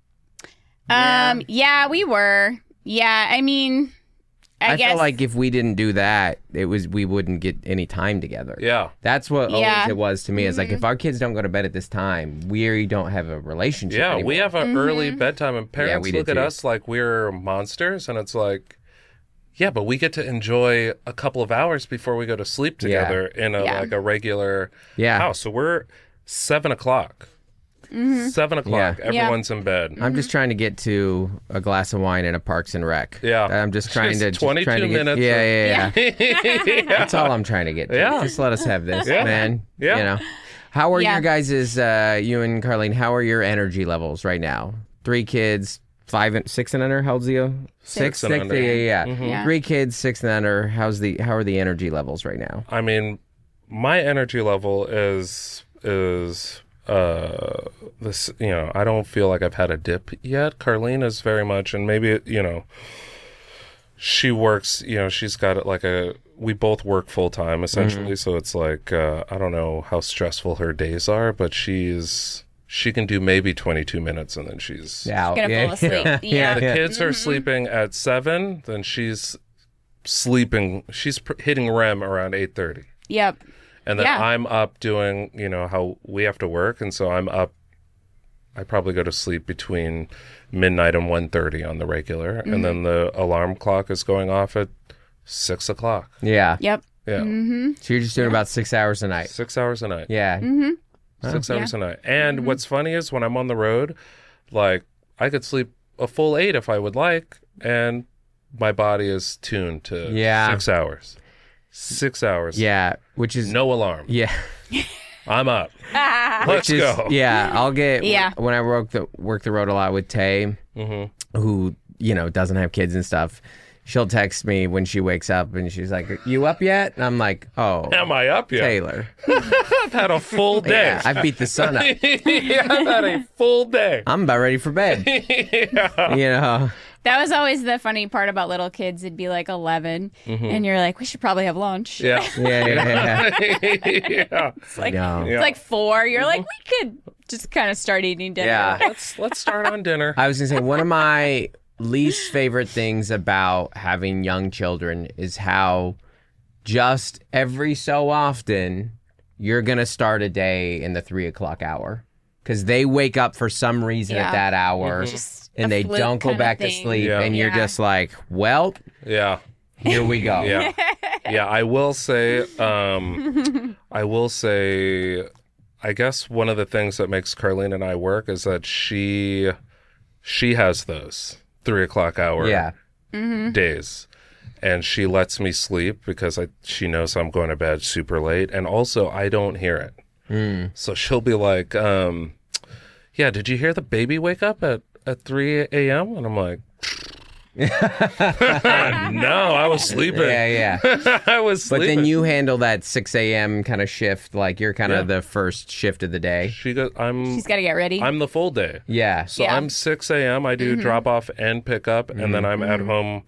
Yeah, we were. Yeah, I mean, I guess felt like if we didn't do that, we wouldn't get any time together. Yeah. That's what Yeah. always it was to me. It's like if our kids don't go to bed at this time, we don't have a relationship. Yeah, anymore. we have an early bedtime, and parents we did look at too. us like we're monsters, and it's like, yeah, but we get to enjoy a couple of hours before we go to sleep together in a Yeah. like a regular Yeah. house. So we're 7:00. 7:00, Yeah. everyone's in bed. I'm just trying to get to a glass of wine and a Parks and Rec. Yeah. I'm just trying Just to 22 trying to get, minutes Yeah, of- yeah. That's all I'm trying to get to. Yeah. Just let us have this, Yeah. man. Yeah. You know. How are Yeah. your guys' you and Carlene, how are your energy levels right now? 3 kids, 5 and 6 and under. How old's Leo? Six and under. Yeah. Yeah. 3 kids, 6 and under. How are the energy levels right now? I mean, my energy level is this, you know, I don't feel like I've had a dip yet. Carlene is very much, and maybe, you know, she works, you know, she's got it like we both work full time essentially. So it's like, I don't know how stressful her days are, but she can do maybe 22 minutes and then she's Out. gonna fall asleep. Yeah. The kids are sleeping at 7, then she's sleeping, she's hitting REM around 8:30. Yep. And then Yeah. I'm up doing, you know, how we have to work. And so I'm up, I probably go to sleep between midnight and 1:30 on the regular. And then the alarm clock is going off at 6:00. Yeah. Yep. Yeah. So you're just doing about 6 hours a night. 6 hours a night. Yeah. 6 hours a night. And what's funny is when I'm on the road, like I could sleep a full 8 if I would like. And my body is tuned to 6 hours. 6 hours. Yeah. Which is No alarm. Yeah. I'm up. Let's Which is, go. Yeah, I'll get. Yeah. When I work the road a lot with Tay, who doesn't have kids and stuff, she'll text me when she wakes up and she's like, "You up yet?" And I'm like, "Oh, Am I up yet? Taylor, I've had a full day. yeah, I beat the sun up. Yeah, I've had a full day. I'm about ready for bed." You know. That was always the funny part about little kids. It'd be like 11, and you're like, we should probably have lunch. Yeah. Yeah. Yeah. It's like, No. it's like 4. You're like, we could just kind of start eating dinner. Yeah. Let's start on dinner. I was gonna say one of my least favorite things about having young children is how just every so often you're going to start a day in the 3 o'clock hour because they wake up for some reason at that hour and they don't go back to sleep. And you're just like, well, here we go. I will say, I guess one of the things that makes Carlene and I work is that she has those 3 o'clock hour days. And she lets me sleep because she knows I'm going to bed super late. And also, I don't hear it. So she'll be like, did you hear the baby wake up at 3 a.m.? And I'm like, no, I was sleeping. I was sleeping. But then you handle that 6 a.m. kind of shift, like you're kind of the first shift of the day. She's got to get ready. I'm the full day. So I'm 6 a.m. I do drop off and pick up, and then I'm at home.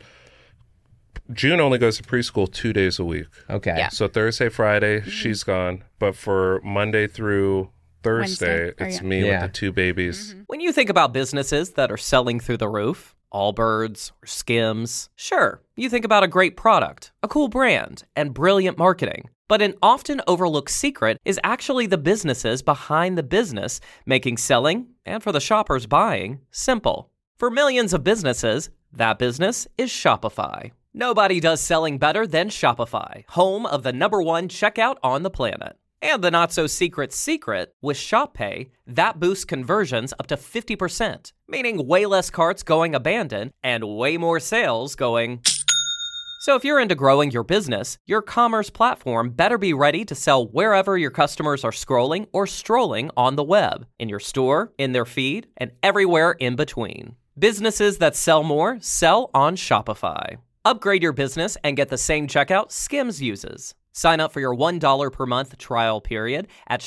June only goes to preschool 2 days a week. So Thursday, Friday, she's gone. But for Monday through Thursday, it's me with the 2 babies. When you think about businesses that are selling through the roof, Allbirds or Skims, sure, you think about a great product, a cool brand, and brilliant marketing. But an often overlooked secret is actually the businesses behind the business, making selling, and for the shoppers buying, simple. For millions of businesses, that business is Shopify. Nobody does selling better than Shopify, home of the #1 checkout on the planet. And the not-so-secret secret, with Shop Pay, that boosts conversions up to 50%, meaning way less carts going abandoned and way more sales going... So if you're into growing your business, your commerce platform better be ready to sell wherever your customers are scrolling or strolling on the web, in your store, in their feed, and everywhere in between. Businesses that sell more sell on Shopify. Upgrade your business and get the same checkout Skims uses. Sign up for your $1 per month trial period at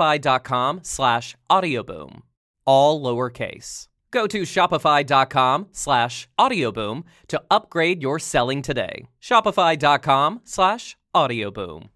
shopify.com/audioboom. All lowercase. Go to shopify.com/audioboom to upgrade your selling today. Shopify.com/audioboom.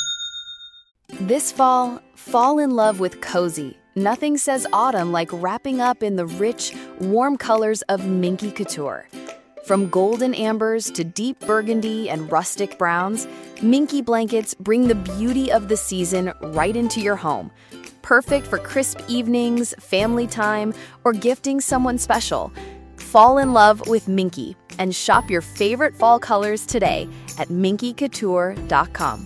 This fall in love with cozy. Nothing says autumn like wrapping up in the rich, warm colors of Minky Couture. From golden ambers to deep burgundy and rustic browns, Minky blankets bring the beauty of the season right into your home. Perfect for crisp evenings, family time, or gifting someone special. Fall in love with Minky and shop your favorite fall colors today at minkycouture.com.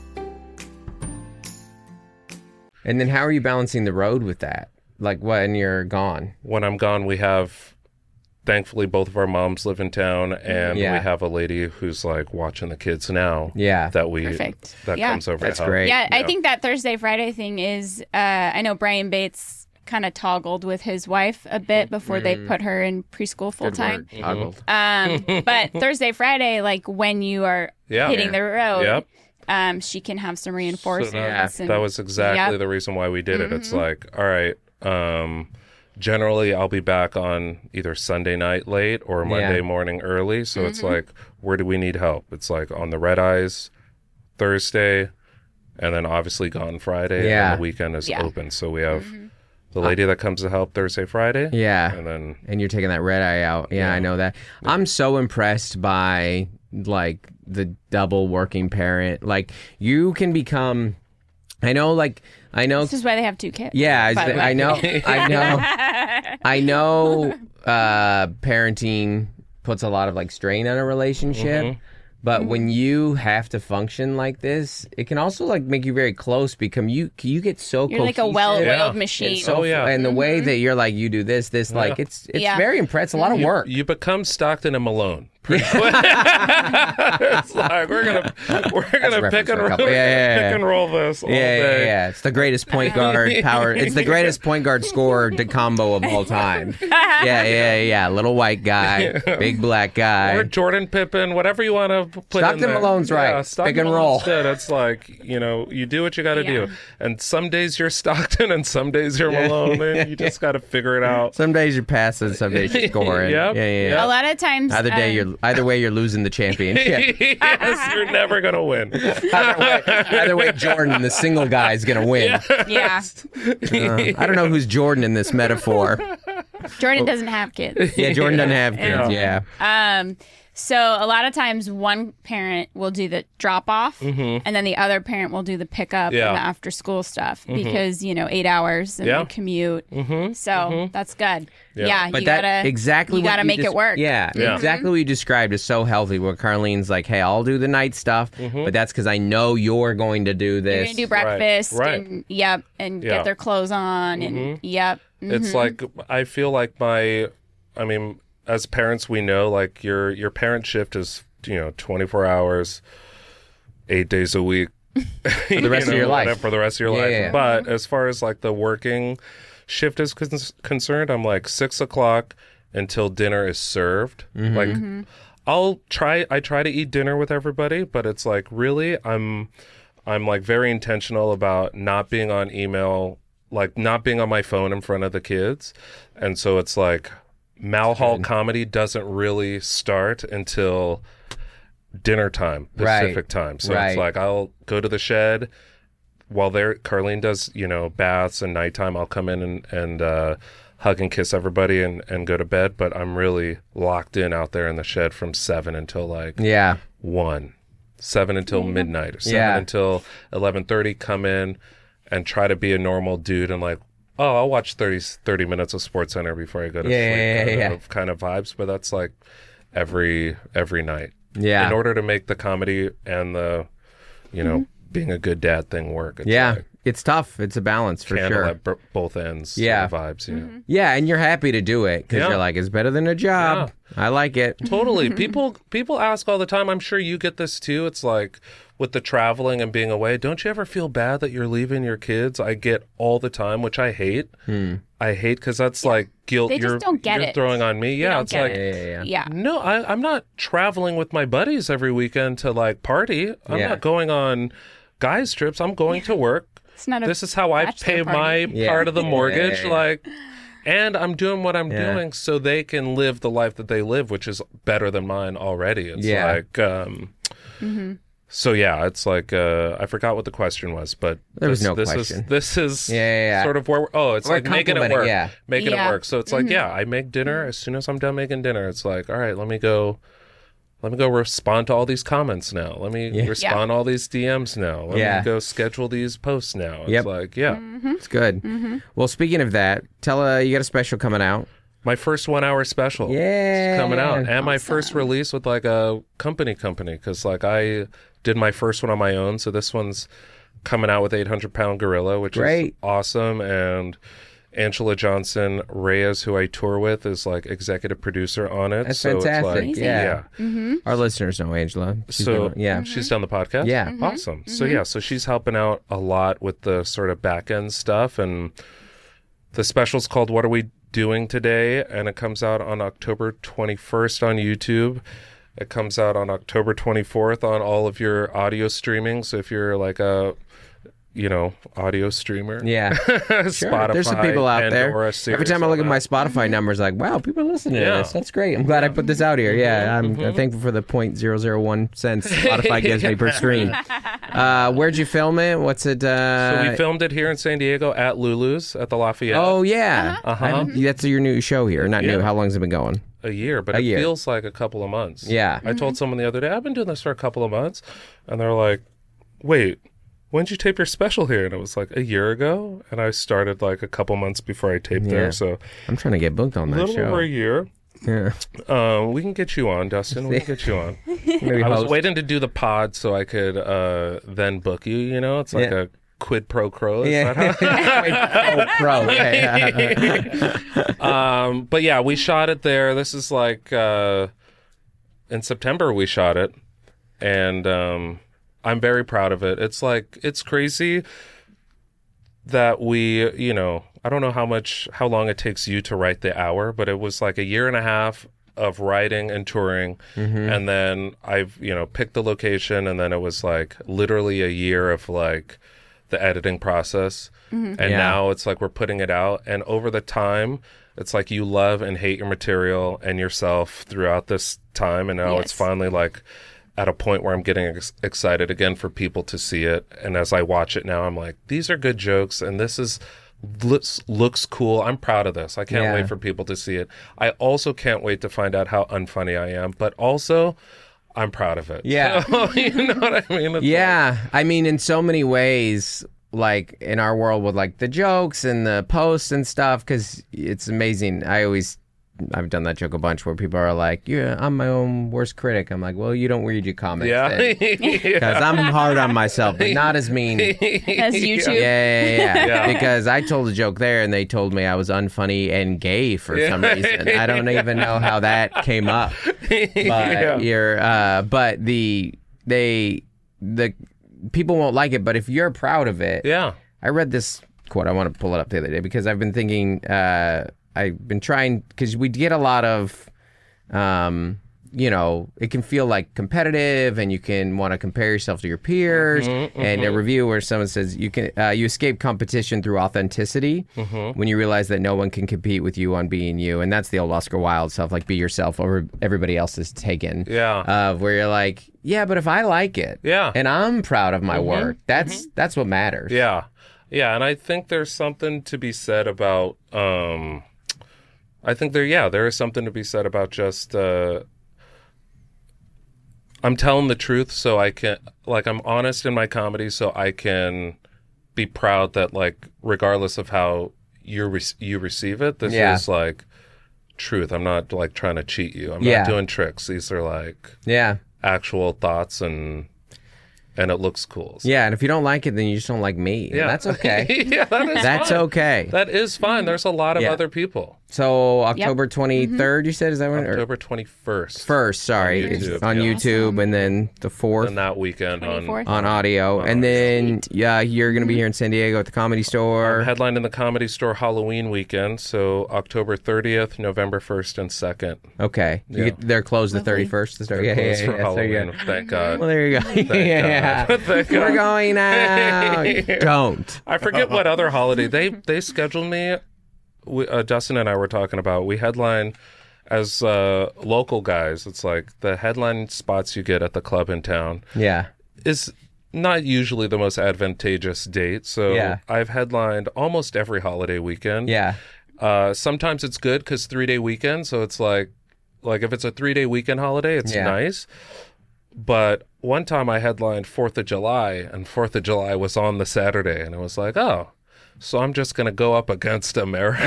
And then how are you balancing the road with that? Like when you're gone? When I'm gone, we have... Thankfully, both of our moms live in town, and we have a lady who's like watching the kids now. That comes over. That's to help. great. I think that Thursday, Friday thing is, I know Brian Bates kind of toggled with his wife a bit before they put her in preschool full time. But Thursday, Friday, like when you are hitting the road, she can have some reinforcements. So that was exactly the reason why we did it. It's like, all right. Generally, I'll be back on either Sunday night late or Monday morning early. So it's like, where do we need help? It's like on the red eyes Thursday, and then obviously gone Friday. And the weekend is open. So we have the lady that comes to help Thursday, Friday. And you're taking that red eye out. I know that. I'm so impressed by like the double working parent. Like you can become... I know. This is why they have 2 kids. I know. Parenting puts a lot of like strain on a relationship, but when you have to function like this, it can also like make you very close. Because you get so you're like a well-oiled machine. And the way that you're like you do this like it's very impressive. A lot of work. You become Stockton and Malone. Pretty quick. It's like we're gonna pick and roll this all day. It's the greatest point guard power. It's the greatest point guard scorer combo of all time. Little white guy, big black guy, or Jordan Pippen, whatever you want to put. Stockton in there. Malone's right. Pick and roll. It's like you do what you got to do, and some days you're Stockton, and some days you're Malone, and you just got to figure it out. Some days you're passing, some days you're scoring. A lot of times, Either way, you're losing the championship. Yes, you're never going to win. Either way, Jordan, the single guy, is going to win. I don't know who's Jordan in this metaphor. Jordan doesn't have kids. Jordan doesn't have kids. So a lot of times one parent will do the drop off and then the other parent will do the pickup and the after school stuff because, 8 hours and the commute. So that's good. Yeah, but you gotta make it work. Yeah, exactly what you described is so healthy. Where Carlene's like, hey, I'll do the night stuff, but that's because I know you're going to do this. You're going to do breakfast and get their clothes on and It's like, I feel like as parents, we know like your parent shift is 24 hours, 8 days a week for the rest of your life. For the rest of your life. Yeah. But as far as like the working shift is concerned, I'm like 6 o'clock until dinner is served. Like I try to eat dinner with everybody, but it's like really I'm like very intentional about not being on email, like not being on my phone in front of the kids, and so it's like. Malhall comedy doesn't really start until dinner time, Pacific time. So it's like I'll go to the shed while Carlene does, baths and nighttime. I'll come in and hug and kiss everybody and go to bed. But I'm really locked in out there in the shed from 7 until like 1, 7 until midnight, or 7 until 11:30. Come in and try to be a normal dude and like. Oh, I'll watch 30 minutes of SportsCenter before I go to sleep. Kind of vibes, but that's like every night. Yeah. In order to make the comedy and the, being a good dad thing work. It's it's tough. It's a balance for sure. At both ends. Yeah. Vibes. Yeah, and you're happy to do it because you're like, it's better than a job. Yeah. I like it. Totally. People ask all the time. I'm sure you get this too. It's like. With the traveling and being away, don't you ever feel bad that you're leaving your kids? I get all the time, which I hate. I hate because that's like guilt they just don't get you're it. Throwing on me. Yeah, it's like, no, I'm not traveling with my buddies every weekend to like party. I'm not going on guys trips. I'm going to work. This is how I pay my part of the mortgage. Like, and I'm doing what I'm doing so they can live the life that they live, which is better than mine already. It's like, So it's like I forgot what the question was, but there was no question. This is sort of where it's like making it work, making it work. So it's like I make dinner as soon as I'm done making dinner. It's like, all right, let me go respond to all these comments now. Let me respond to all these DMs now. Let me go schedule these posts now. It's like it's good. Well, speaking of that, tell you got a special coming out. My first 1 hour special is coming out, and my first release with like a company because like I did my first one on my own, so this one's coming out with 800 Pound Gorilla, which is awesome. And Angela Johnson Reyes, who I tour with, is like executive producer on it. That's so fantastic. It's like, Our listeners know Angela. She's done the podcast. Yeah, awesome. So she's helping out a lot with the sort of back end stuff, and the special's called "What Are We Doing Today?" and it comes out on October 21st on YouTube. It comes out on October 24th on all of your audio streaming. So if you're like a, audio streamer. Yeah. Spotify, there's some people out Pandora, there. Every time I look at my Spotify numbers, like, wow, people are listening to this. That's great. I'm glad I put this out here. Yeah, I'm thankful for the 0.001 cents Spotify gives me per stream. Where'd you film it? What's it? So we filmed it here in San Diego at Lulu's at the Lafayette. Oh, yeah. That's your new show here. Not new. How long has it been going? A year, but it feels like a couple of months. Yeah. I told someone the other day, I've been doing this for a couple of months. And they're like, wait, when did you tape your special here? And it was like a year ago. And I started like a couple months before I taped there. So I'm trying to get booked on that show. A little over a year. Yeah. We can get you on, Dustin. We can get you on. I was waiting to do the pod so I could then book you. It's like a quid pro quo. But yeah, we shot it there. This is like in September we shot it, and I'm very proud of it. It's like, it's crazy that we, I don't know how long it takes you to write the hour, but it was like a year and a half of writing and touring, and then I've picked the location, and then it was like literally a year of like the editing process, and now it's like we're putting it out, and over the time it's like you love and hate your material and yourself throughout this time, and now it's finally like at a point where I'm getting excited again for people to see it, and as I watch it now, I'm like, these are good jokes, and this is looks cool. I'm proud of this. I can't wait for people to see it. I also can't wait to find out how unfunny I am, but also I'm proud of it. Yeah. So, you know what I mean? It's I mean, in so many ways, like in our world with like the jokes and the posts and stuff, because it's amazing. I've done that joke a bunch where people are like, I'm my own worst critic. I'm like, well, you don't read your comics. Yeah. Because I'm hard on myself, but not as mean. As YouTube? Yeah. Because I told a joke there and they told me I was unfunny and gay for some reason. I don't even know how that came up. But but the people won't like it, but if you're proud of it. Yeah. I read this quote. I want to pull it up the other day because I've been thinking, I've been trying, because we get a lot of, it can feel like competitive and you can want to compare yourself to your peers. And a review where someone says you escape competition through authenticity when you realize that no one can compete with you on being you. And that's the old Oscar Wilde stuff, like be yourself over everybody else is taken. Yeah. Where you're like, but if I like it and I'm proud of my work, that's what matters. Yeah. Yeah. And I think there's something to be said about, there is something to be said about just, I'm telling the truth so I can, I'm honest in my comedy so I can be proud that, regardless of how you receive it, this is, truth. I'm not, trying to cheat you. I'm not doing tricks. These are, actual thoughts and it looks cool. So. Yeah, and if you don't like it, then you just don't like me. Yeah. And that's okay. That's fine. Okay. That is fine. There's a lot of other people. So October 23rd, you said? Is that when? October 21st. First, sorry. On YouTube, and then the 4th. And that weekend on audio. And then, you're going to be here in San Diego at the Comedy Store. Headline in the Comedy Store Halloween weekend, so October 30th, November 1st, and 2nd. Okay. Yeah. They're closed the 31st? They're closed for Halloween. Thank God. Well, there you go. Thank God. Thank God. We're going out. Don't. I forget what other holiday. They scheduled me. Dustin and I were talking about, we headline as local guys. It's like the headline spots you get at the club in town is not usually the most advantageous date. So I've headlined almost every holiday weekend. Sometimes it's good because 3-day weekend. So it's like if it's a 3-day weekend holiday, it's nice. But one time I headlined 4th of July, and 4th of July was on the Saturday. And it was like, so I'm just going to go up against America.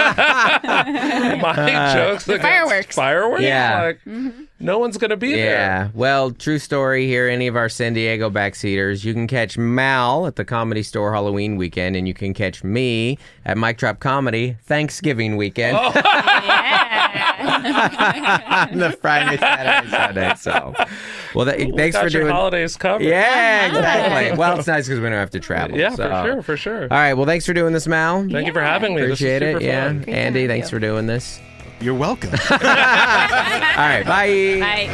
My jokes against fireworks? Yeah. No one's going to be there. Yeah. Well, true story here. Any of our San Diego backseaters, you can catch Mal at the Comedy Store Halloween weekend, and you can catch me at Mic Drop Comedy Thanksgiving weekend. The Friday, Saturday, Sunday. So, well, thanks for doing. Your holidays covered. Yeah, exactly. Well, it's nice because we don't have to travel. Yeah, for sure. All right. Well, thanks for doing this, Mal. Thank you for having me. Appreciate it. Yeah, Fun. Andy, thanks for doing this. You're welcome. All right. Bye. Bye.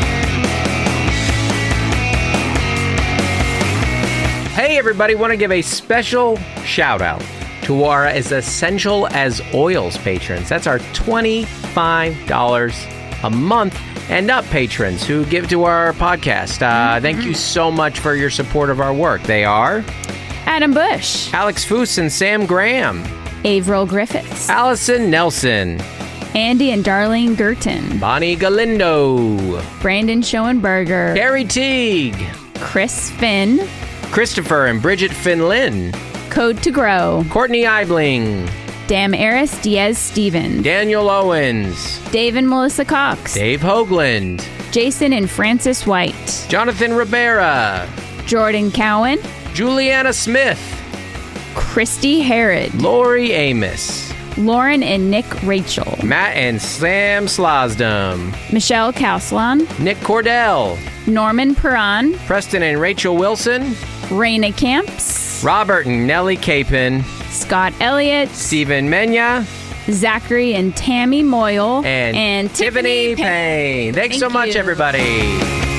Hey, everybody. Want to give a special shout out to our As Essential as Oils patrons. That's our $25 a month and up patrons who give to our podcast. Thank you so much for your support of our work. They are Adam Bush, Alex Foose and Sam Graham, Averill Griffiths, Allison Nelson, Andy and Darlene Gurton, Bonnie Galindo, Brandon Schoenberger, Carrie Teague, Chris Finn, Christopher and Bridget Finlin, Code to Grow, Courtney Eibling, Damaris Diaz Stephen, Daniel Owens, Dave and Melissa Cox, Dave Hoagland, Jason and Francis White, Jonathan Rivera, Jordan Cowan, Juliana Smith, Christy Herod, Lori Amos, Lauren and Nick Rachel, Matt and Sam Slosdom, Michelle Causlan, Nick Cordell, Norman Perron, Preston and Rachel Wilson, Raina Camps, Robert and Nellie Capin, Scott Elliott, Stephen Menya, Zachary and Tammy Moyle, and Tiffany Payne. Thanks so much, everybody.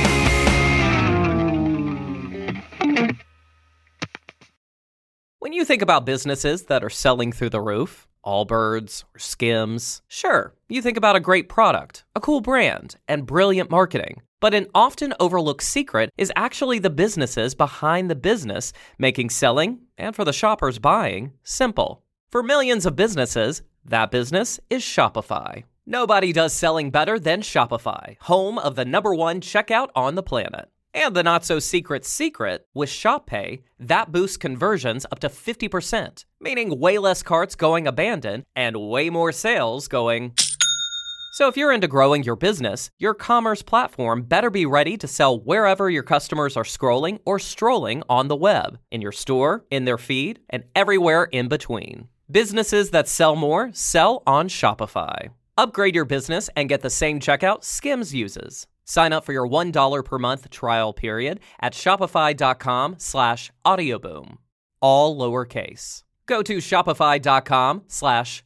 When you think about businesses that are selling through the roof, Allbirds or Skims, sure, you think about a great product, a cool brand, and brilliant marketing. But an often overlooked secret is actually the businesses behind the business, making selling, and for the shoppers buying, simple. For millions of businesses, that business is Shopify. Nobody does selling better than Shopify, home of the #1 checkout on the planet. And the not-so-secret secret, with Shop Pay, that boosts conversions up to 50%, meaning way less carts going abandoned and way more sales going... So if you're into growing your business, your commerce platform better be ready to sell wherever your customers are scrolling or strolling on the web, in your store, in their feed, and everywhere in between. Businesses that sell more sell on Shopify. Upgrade your business and get the same checkout Skims uses. Sign up for your $1 per month trial period at shopify.com/audioboom. All lowercase. Go to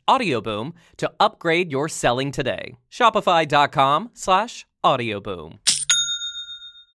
shopify.com/audioboom to upgrade your selling today. Shopify.com/audioboom.